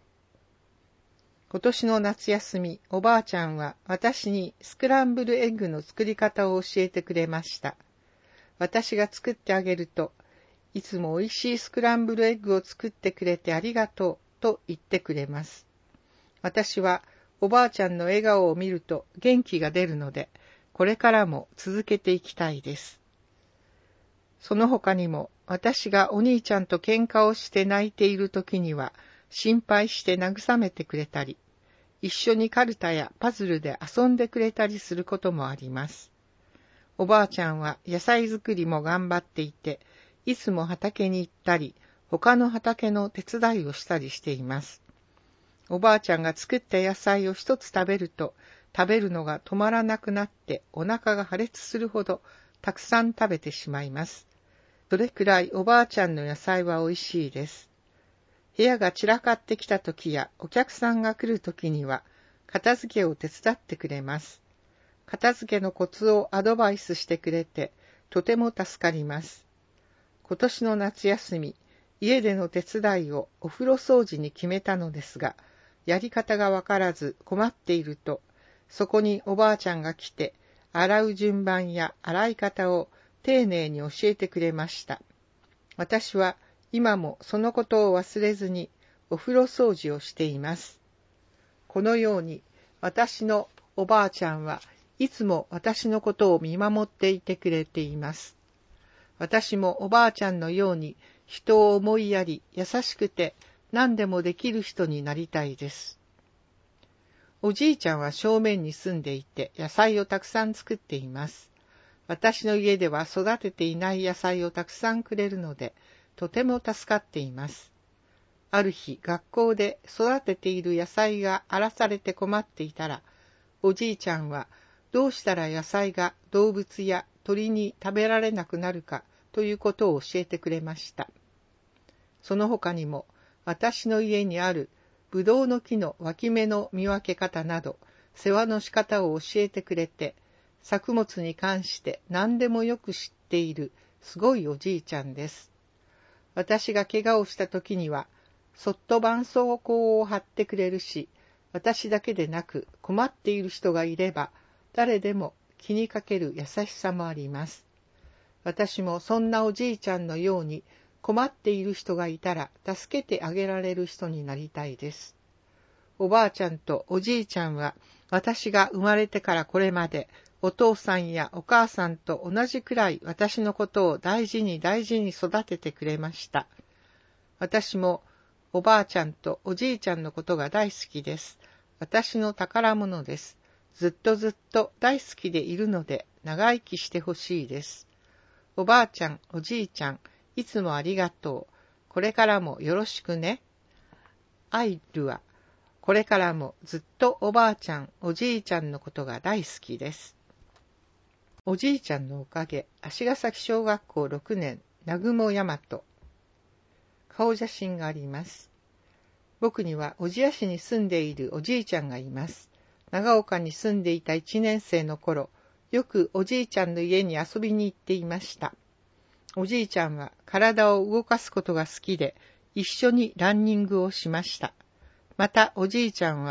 今年の夏休み、おばあちゃんは私にスクランブルエッグの作り方を教えてくれました。私が作ってあげると、いつもおいしいスクランブルエッグを作ってくれてありがとうと言ってくれます。私はおばあちゃんの笑顔を見ると元気が出るので、これからも続けていきたいです。その他にも、私がお兄ちゃんと喧嘩をして泣いている時には、心配して慰めてくれたり、一緒にカルタやパズルで遊んでくれたりすることもあります。おばあちゃんは野菜作りも頑張っていて、いつも畑に行ったり、他の畑の手伝いをしたりしています。おばあちゃんが作った野菜を一つ食べると、食べるのが止まらなくなってお腹が破裂するほどたくさん食べてしまいます。それくらいおばあちゃんの野菜は美味しいです。部屋が散らかってきた時やお客さんが来る時には片付けを手伝ってくれます。片付けのコツをアドバイスしてくれてとても助かります。今年の夏休み、家での手伝いをお風呂掃除に決めたのですが、やり方がわからず困っていると、そこにおばあちゃんが来て、洗う順番や洗い方を丁寧に教えてくれました。私は今もそのことを忘れずにお風呂掃除をしています。このように私のおばあちゃんはいつも私のことを見守っていてくれています。私もおばあちゃんのように人を思いやり優しくて何でもできる人になりたいです。おじいちゃんは正面に住んでいて野菜をたくさん作っています。私の家では育てていない野菜をたくさんくれるので、とても助かっています。ある日、学校で育てている野菜が荒らされて困っていたら、おじいちゃんはどうしたら野菜が動物や鳥に食べられなくなるかということを教えてくれました。その他にも、私の家にあるぶどうの木の脇芽の見分け方など、世話の仕方を教えてくれて、作物に関して何でもよく知っているすごいおじいちゃんです。私が怪我をした時には、そっと絆創膏を貼ってくれるし、私だけでなく困っている人がいれば、誰でも気にかける優しさもあります。私もそんなおじいちゃんのように困っている人がいたら助けてあげられる人になりたいです。おばあちゃんとおじいちゃんは私が生まれてからこれまでお父さんやお母さんと同じくらい私のことを大事に大事に育ててくれました。私もおばあちゃんとおじいちゃんのことが大好きです。私の宝物です。ずっとずっと大好きでいるので長生きしてほしいです。おばあちゃん、おじいちゃん、いつもありがとう。これからもよろしくね。アイルはこれからもずっとおばあちゃん、おじいちゃんのことが大好きです。おじいちゃんのおかげ、足ヶ崎小学校ろくねん、南雲大和。顔写真があります。僕には小千谷市に住んでいるおじいちゃんがいます。長岡に住んでいたいちねん生の頃、よくおじいちゃんの家に遊びに行っていました。おじいちゃんは体を動かすことが好きで、一緒にランニングをしました。またおじいちゃんは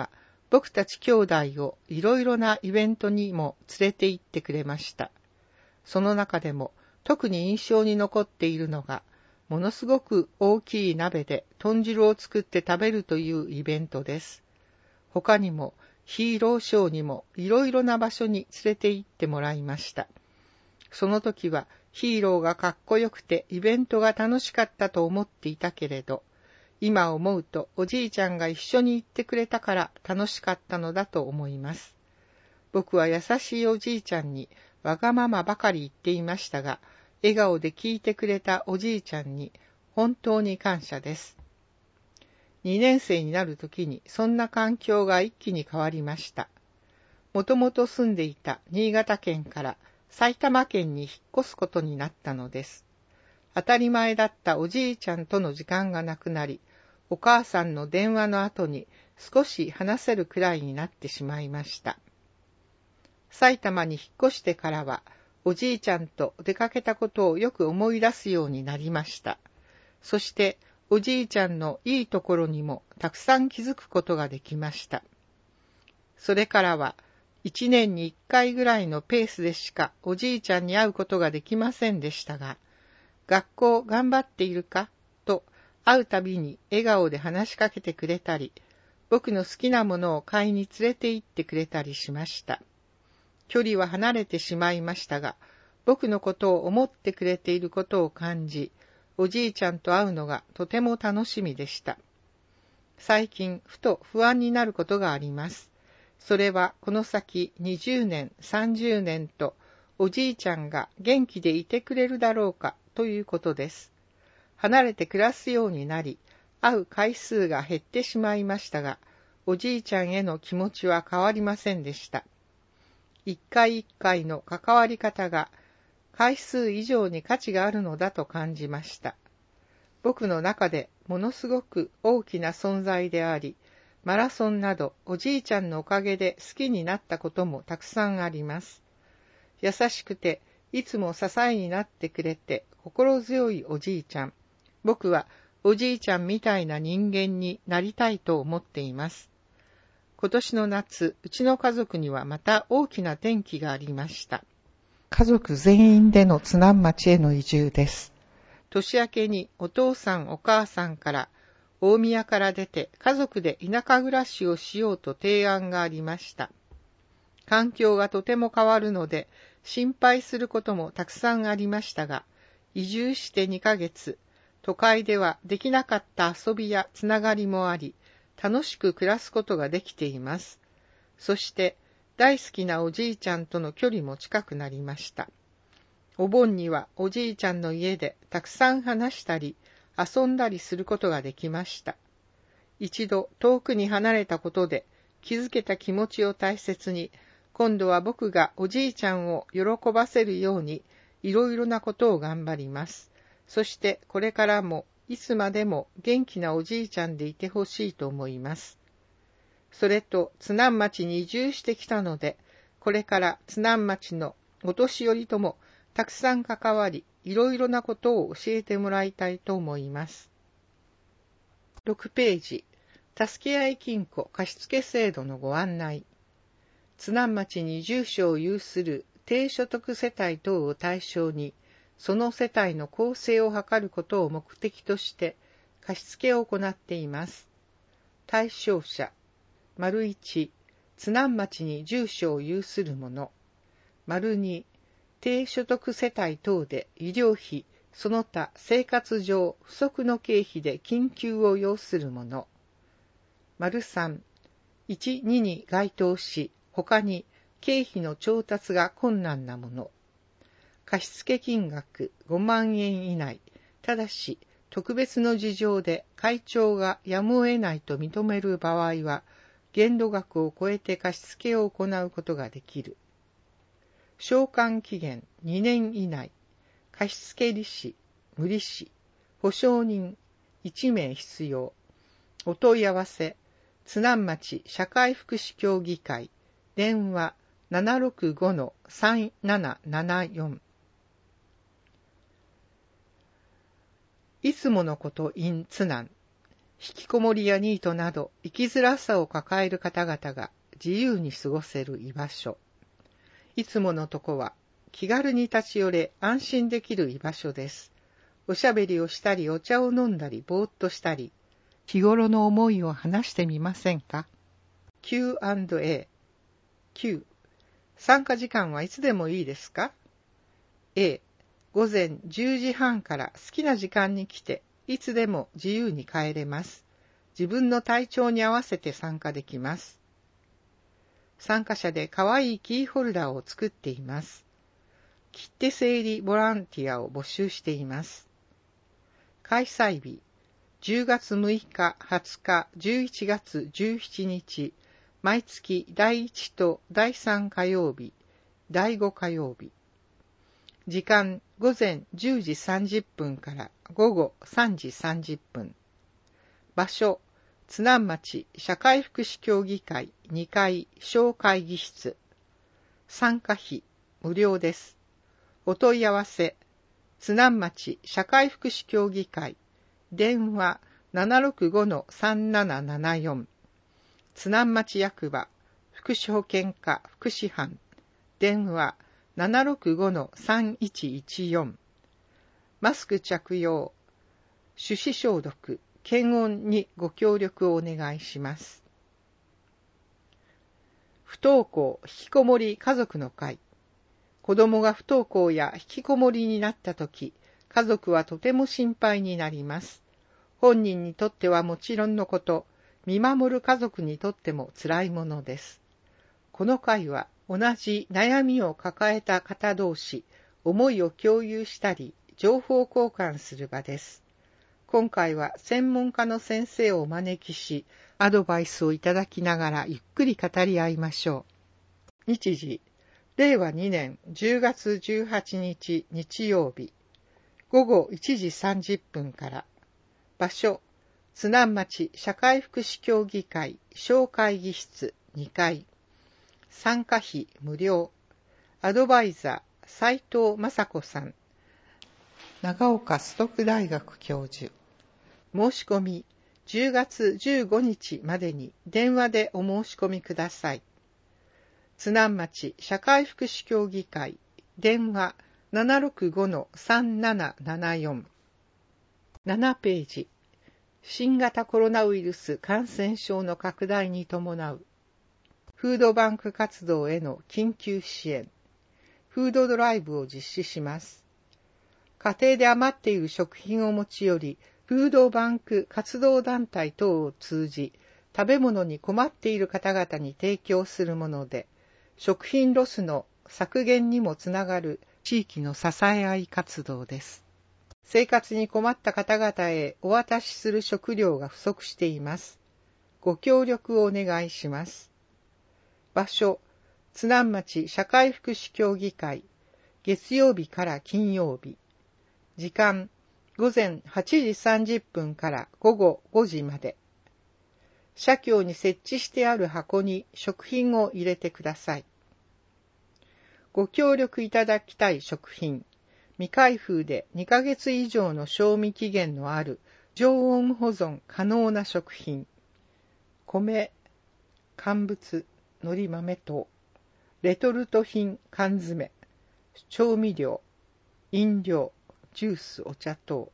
僕たち兄弟をいろいろなイベントにも連れて行ってくれました。その中でも特に印象に残っているのが、ものすごく大きい鍋で豚汁を作って食べるというイベントです。他にもヒーローショーにもいろいろな場所に連れて行ってもらいました。その時はヒーローがかっこよくてイベントが楽しかったと思っていたけれど、今思うとおじいちゃんが一緒に行ってくれたから楽しかったのだと思います。僕は優しいおじいちゃんにわがままばかり言っていましたが、笑顔で聞いてくれたおじいちゃんに本当に感謝です。にねん生になるときにそんな環境が一気に変わりました。もともと住んでいた新潟県から埼玉県に引っ越すことになったのです。当たり前だったおじいちゃんとの時間がなくなり、お母さんの電話の後に少し話せるくらいになってしまいました。埼玉に引っ越してからは、おじいちゃんと出かけたことをよく思い出すようになりました。そして、おじいちゃんのいいところにもたくさん気づくことができました。それからは、一年に一回ぐらいのペースでしかおじいちゃんに会うことができませんでしたが、学校頑張っているかと会うたびに笑顔で話しかけてくれたり、僕の好きなものを買いに連れて行ってくれたりしました。距離は離れてしまいましたが、僕のことを思ってくれていることを感じ、おじいちゃんと会うのがとても楽しみでした。最近、ふと不安になることがあります。それはこの先にじゅうねん、さんじゅうねんとおじいちゃんが元気でいてくれるだろうかということです。離れて暮らすようになり、会う回数が減ってしまいましたが、おじいちゃんへの気持ちは変わりませんでした。一回一回の関わり方が回数以上に価値があるのだと感じました。僕の中でものすごく大きな存在であり、マラソンなどおじいちゃんのおかげで好きになったこともたくさんあります。優しくていつも支えになってくれて心強いおじいちゃん。僕はおじいちゃんみたいな人間になりたいと思っています。今年の夏、うちの家族にはまた大きな転機がありました。家族全員での津南町への移住です。年明けにお父さんお母さんから大宮から出て家族で田舎暮らしをしようと提案がありました。環境がとても変わるので心配することもたくさんありましたが、移住してにかげつ、都会ではできなかった遊びやつながりもあり、楽しく暮らすことができています。そして大好きなおじいちゃんとの距離も近くなりました。お盆にはおじいちゃんの家でたくさん話したり遊んだりすることができました。一度遠くに離れたことで気づけた気持ちを大切に、今度は僕がおじいちゃんを喜ばせるようにいろいろなことを頑張ります。そしてこれからもいつまでも元気なおじいちゃんでいてほしいと思います。それと津南町に移住してきたので、これから津南町のお年寄りともたくさん関わり、いろいろなことを教えてもらいたいと思います。ろくページ、助け合い金庫貸付制度のご案内。津南町に住所を有する低所得世帯等を対象に、その世帯の構成を図ることを目的として貸付を行っています。対象者、丸いち、津南町に住所を有する者、丸に、低所得世帯等で医療費、その他生活上不足の経費で緊急を要する者、丸さん、いち、にに該当し、他に経費の調達が困難なもの、貸付金額ごまんえん以内、ただし特別の事情で会長がやむを得ないと認める場合は、限度額を超えて貸付を行うことができる。償還期限にねん以内、貸付利子、無利子、保証人いちめい必要。お問い合わせ、津南町社会福祉協議会、電話 ななろくごのさんななななよん。いつものこと in 津南。 引きこもりやニートなど生きづらさを抱える方々が自由に過ごせる居場所。いつものとこは気軽に立ち寄れ安心できる居場所です。おしゃべりをしたりお茶を飲んだりぼーっとしたり、日頃の思いを話してみませんか？ キューアンドエー。Q。参加時間はいつでもいいですか？ A。午前じゅうじはんから好きな時間に来て、いつでも自由に帰れます。自分の体調に合わせて参加できます。参加者でかわいいキーホルダーを作っています。切手整理ボランティアを募集しています。開催日、じゅうがつむいか、はつか、じゅういちがつじゅうしちにち、毎月だいいちとだいさん火曜日、だいご火曜日。時間、午前じゅうじさんじゅっぷんから午後さんじさんじゅっぷん。場所、津南町社会福祉協議会にかい小会議室。参加費無料です。お問い合わせ、津南町社会福祉協議会、電話 ななろくごのさんななななよん。津南町役場福祉保健課福祉班、電話 ななろくごのさんいちいちよん。マスク着用、手指消毒、検温にご協力をお願いします。不登校引きこもり家族の会。子供が不登校や引きこもりになったとき、家族はとても心配になります。本人にとってはもちろんのこと、見守る家族にとっても辛いものです。この会は同じ悩みを抱えた方同士、思いを共有したり、情報交換する場です。今回は専門家の先生をお招きし、アドバイスをいただきながらゆっくり語り合いましょう。日時、れいわにねんじゅうがつじゅうはちにち日曜日、ごごいちじさんじゅっぷんから。場所、津南町社会福祉協議会小会議室にかい。参加費無料。アドバイザー斉藤雅子さん。長岡崇徳大学教授。申し込みじゅうがつじゅうごにちまでに電話でお申し込みください。津南町社会福祉協議会、電話 ななろくごのさんななななよん。ななページ。新型コロナウイルス感染症の拡大に伴うフードバンク活動への緊急支援、フードドライブを実施します。家庭で余っている食品を持ち寄り、フードバンク活動団体等を通じ、食べ物に困っている方々に提供するもので、食品ロスの削減にもつながる地域の支え合い活動です。生活に困った方々へお渡しする食料が不足しています。ご協力をお願いします。場所、津南町社会福祉協議会、月曜日から金曜日。時間、ごぜんはちじさんじゅっぷんからごごごじまで。社協に設置してある箱に食品を入れてください。ご協力いただきたい食品、未開封でにかげつ以上の賞味期限のある常温保存可能な食品、米、乾物、海苔豆等、レトルト品缶詰、調味料、飲料、ジュース、お茶等。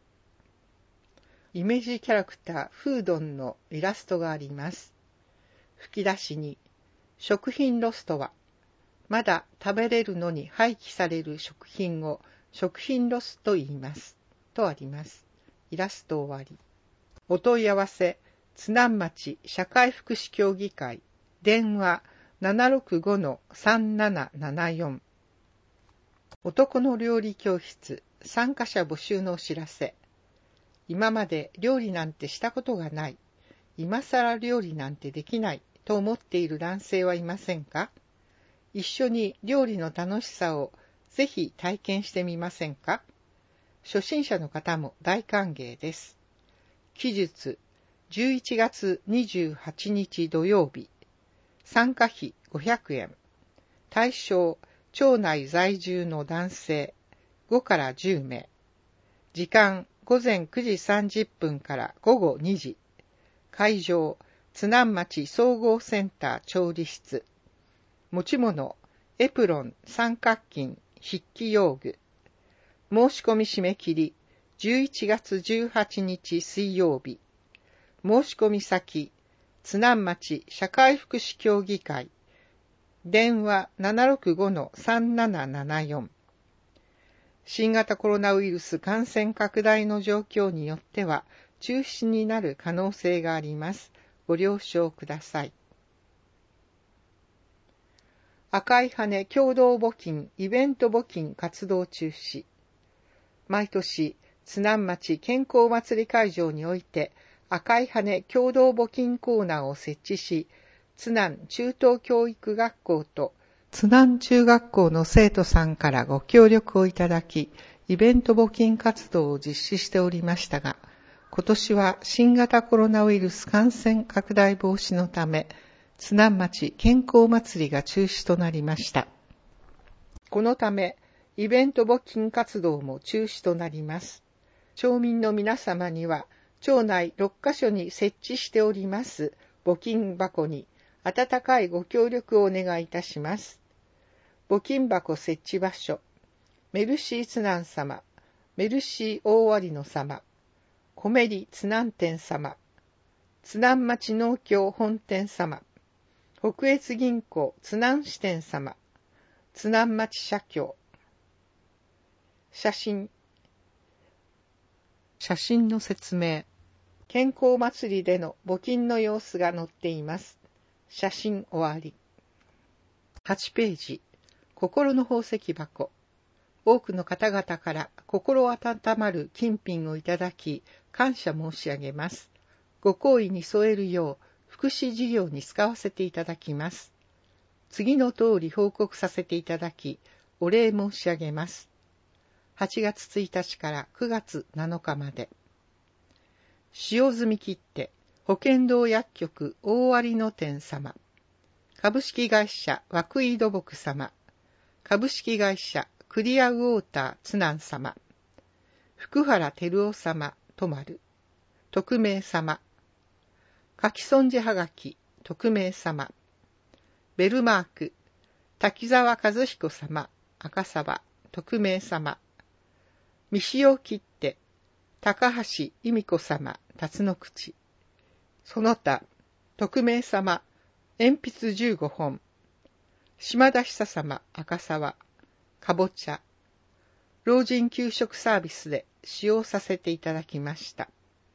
イメージキャラクター、フードンのイラストがあります。吹き出しに、食品ロスとは、まだ食べれるのに廃棄される食品を食品ロスと言います。とあります。イラスト終わり。お問い合わせ、津南町社会福祉協議会、電話 ななろくごのさんななななよん。男の料理教室、参加者募集のお知らせ。今まで料理なんてしたことがない、今更料理なんてできないと思っている男性はいませんか？一緒に料理の楽しさをぜひ体験してみませんか？初心者の方も大歓迎です。期日、じゅういちがつにじゅうはちにち土曜日。参加費ごひゃくえん。対象、町内在住の男性ごからじゅうめい。時間ごぜんくじさんじゅっぷんからごごにじ。会場、津南町総合センター調理室。持ち物、エプロン、三角巾、筆記用具。申し込み締め切り、じゅういちがつじゅうはちにち水曜日。申し込み先、津南町社会福祉協議会。電話 ななろくごのさんななななよん。新型コロナウイルス感染拡大の状況によっては中止になる可能性があります。ご了承ください。赤い羽共同募金イベント募金活動中止。毎年、津南町健康祭り会場において赤い羽共同募金コーナーを設置し、津南中等教育学校と津南中学校の生徒さんからご協力をいただき、イベント募金活動を実施しておりましたが、今年は新型コロナウイルス感染拡大防止のため、津南町健康祭りが中止となりました。このため、イベント募金活動も中止となります。町民の皆様には、町内ろっかしょに設置しております募金箱に温かいご協力をお願いいたします。募金箱設置場所、メルシー津南様、メルシー大有野様、コメリ津南店様、津南町農協本店様、北越銀行津南支店様、津南町社協。写真。写真の説明。健康祭りでの募金の様子が載っています。写真終わり。はちページ。心の宝石箱。多くの方々から心温まる金品をいただき、感謝申し上げます。ご厚意に添えるよう、福祉事業に使わせていただきます。次の通り報告させていただき、お礼申し上げます。はちがつついたちからくがつなのかまで。使用済み切手、保健堂薬局大有野店様。株式会社涌井土木様。株式会社クリアウォーター津南様。福原照夫様、泊まる。匿名様。書き損じはがき、匿名様。ベルマーク、滝沢和彦様、赤沢、匿名様。未使用切手、高橋由美子様、辰野口。その他、匿名様、鉛筆じゅうごほん。島田久様、赤沢、かぼちゃ。老人給食サービスで使用させていただきました。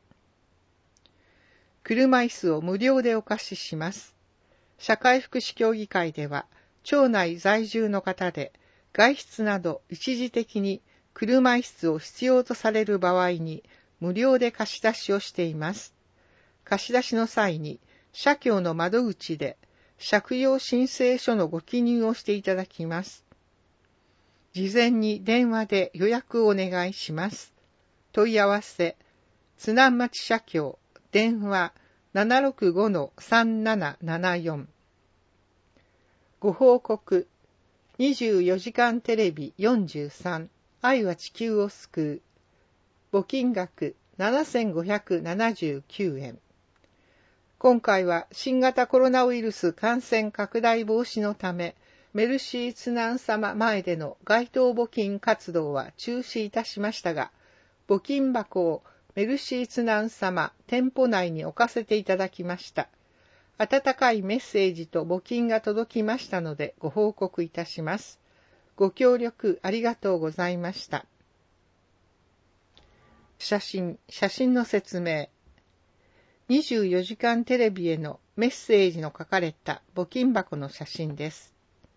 車椅子を無料でお貸しします。社会福祉協議会では、町内在住の方で、外出など一時的に車椅子を必要とされる場合に、無料で貸し出しをしています。貸し出しの際に、社協の窓口で、借用申請書のご記入をしていただきます。事前に電話で予約をお願いします。問い合わせ、津南町社協、電話 ななろくごのさんななななよん。ご報告、にじゅうよじかんテレビよんじゅうさん、愛は地球を救う。募金額ななせんごひゃくななじゅうきゅうえん。今回は新型コロナウイルス感染拡大防止のため、メルシー津南様前での街頭募金活動は中止いたしましたが、募金箱をメルシー津南様店舗内に置かせていただきました。温かいメッセージと募金が届きましたのでご報告いたします。ご協力ありがとうございました。写真、写真の説明。にじゅうよじかんテレビへのメッセージの書かれた募金箱の写真です。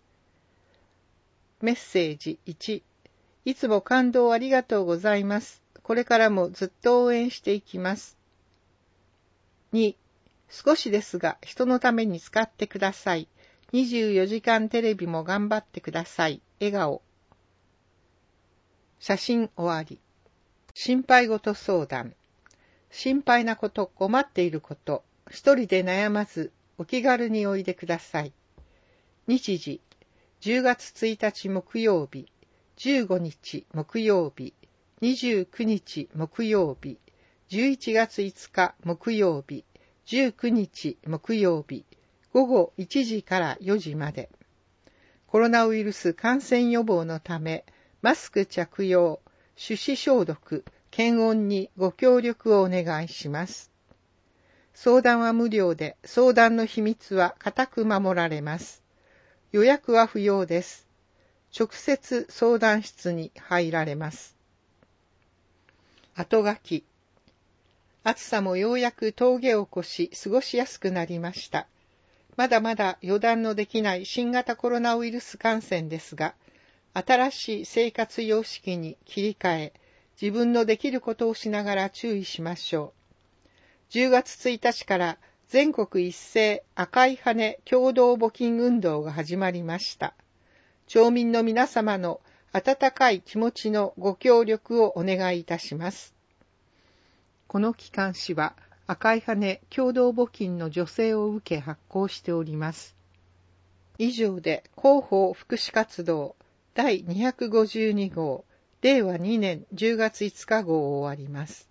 メッセージいち、いつも感動ありがとうございます。これからもずっと応援していきます。に、少しですが人のために使ってください。にじゅうよじかんテレビも頑張ってください。笑顔。写真終わり。心配事相談。心配なこと、困っていること、一人で悩まず、お気軽においでください。日時、じゅうがつついたち木曜日、じゅうごにち木曜日、 にじゅうくにち木曜日、じゅういちがついつか木曜日、じゅうくにち木曜日、ごごいちじからよじまで。コロナウイルス感染予防のため、マスク着用、手指消毒、検温にご協力をお願いします。相談は無料で、相談の秘密は固く守られます。予約は不要です。直接相談室に入られます。後書き。暑さもようやく峠を越し、過ごしやすくなりました。まだまだ予断のできない新型コロナウイルス感染ですが、新しい生活様式に切り替え、自分のできることをしながら注意しましょう。じゅうがつついたちから全国一斉赤い羽共同募金運動が始まりました。町民の皆様の温かい気持ちのご協力をお願いいたします。この機関誌は赤い羽共同募金の助成を受け発行しております。以上で広報福祉活動だいにひゃくごじゅうにごう、れいわにねんじゅうがついつかごうを終わります。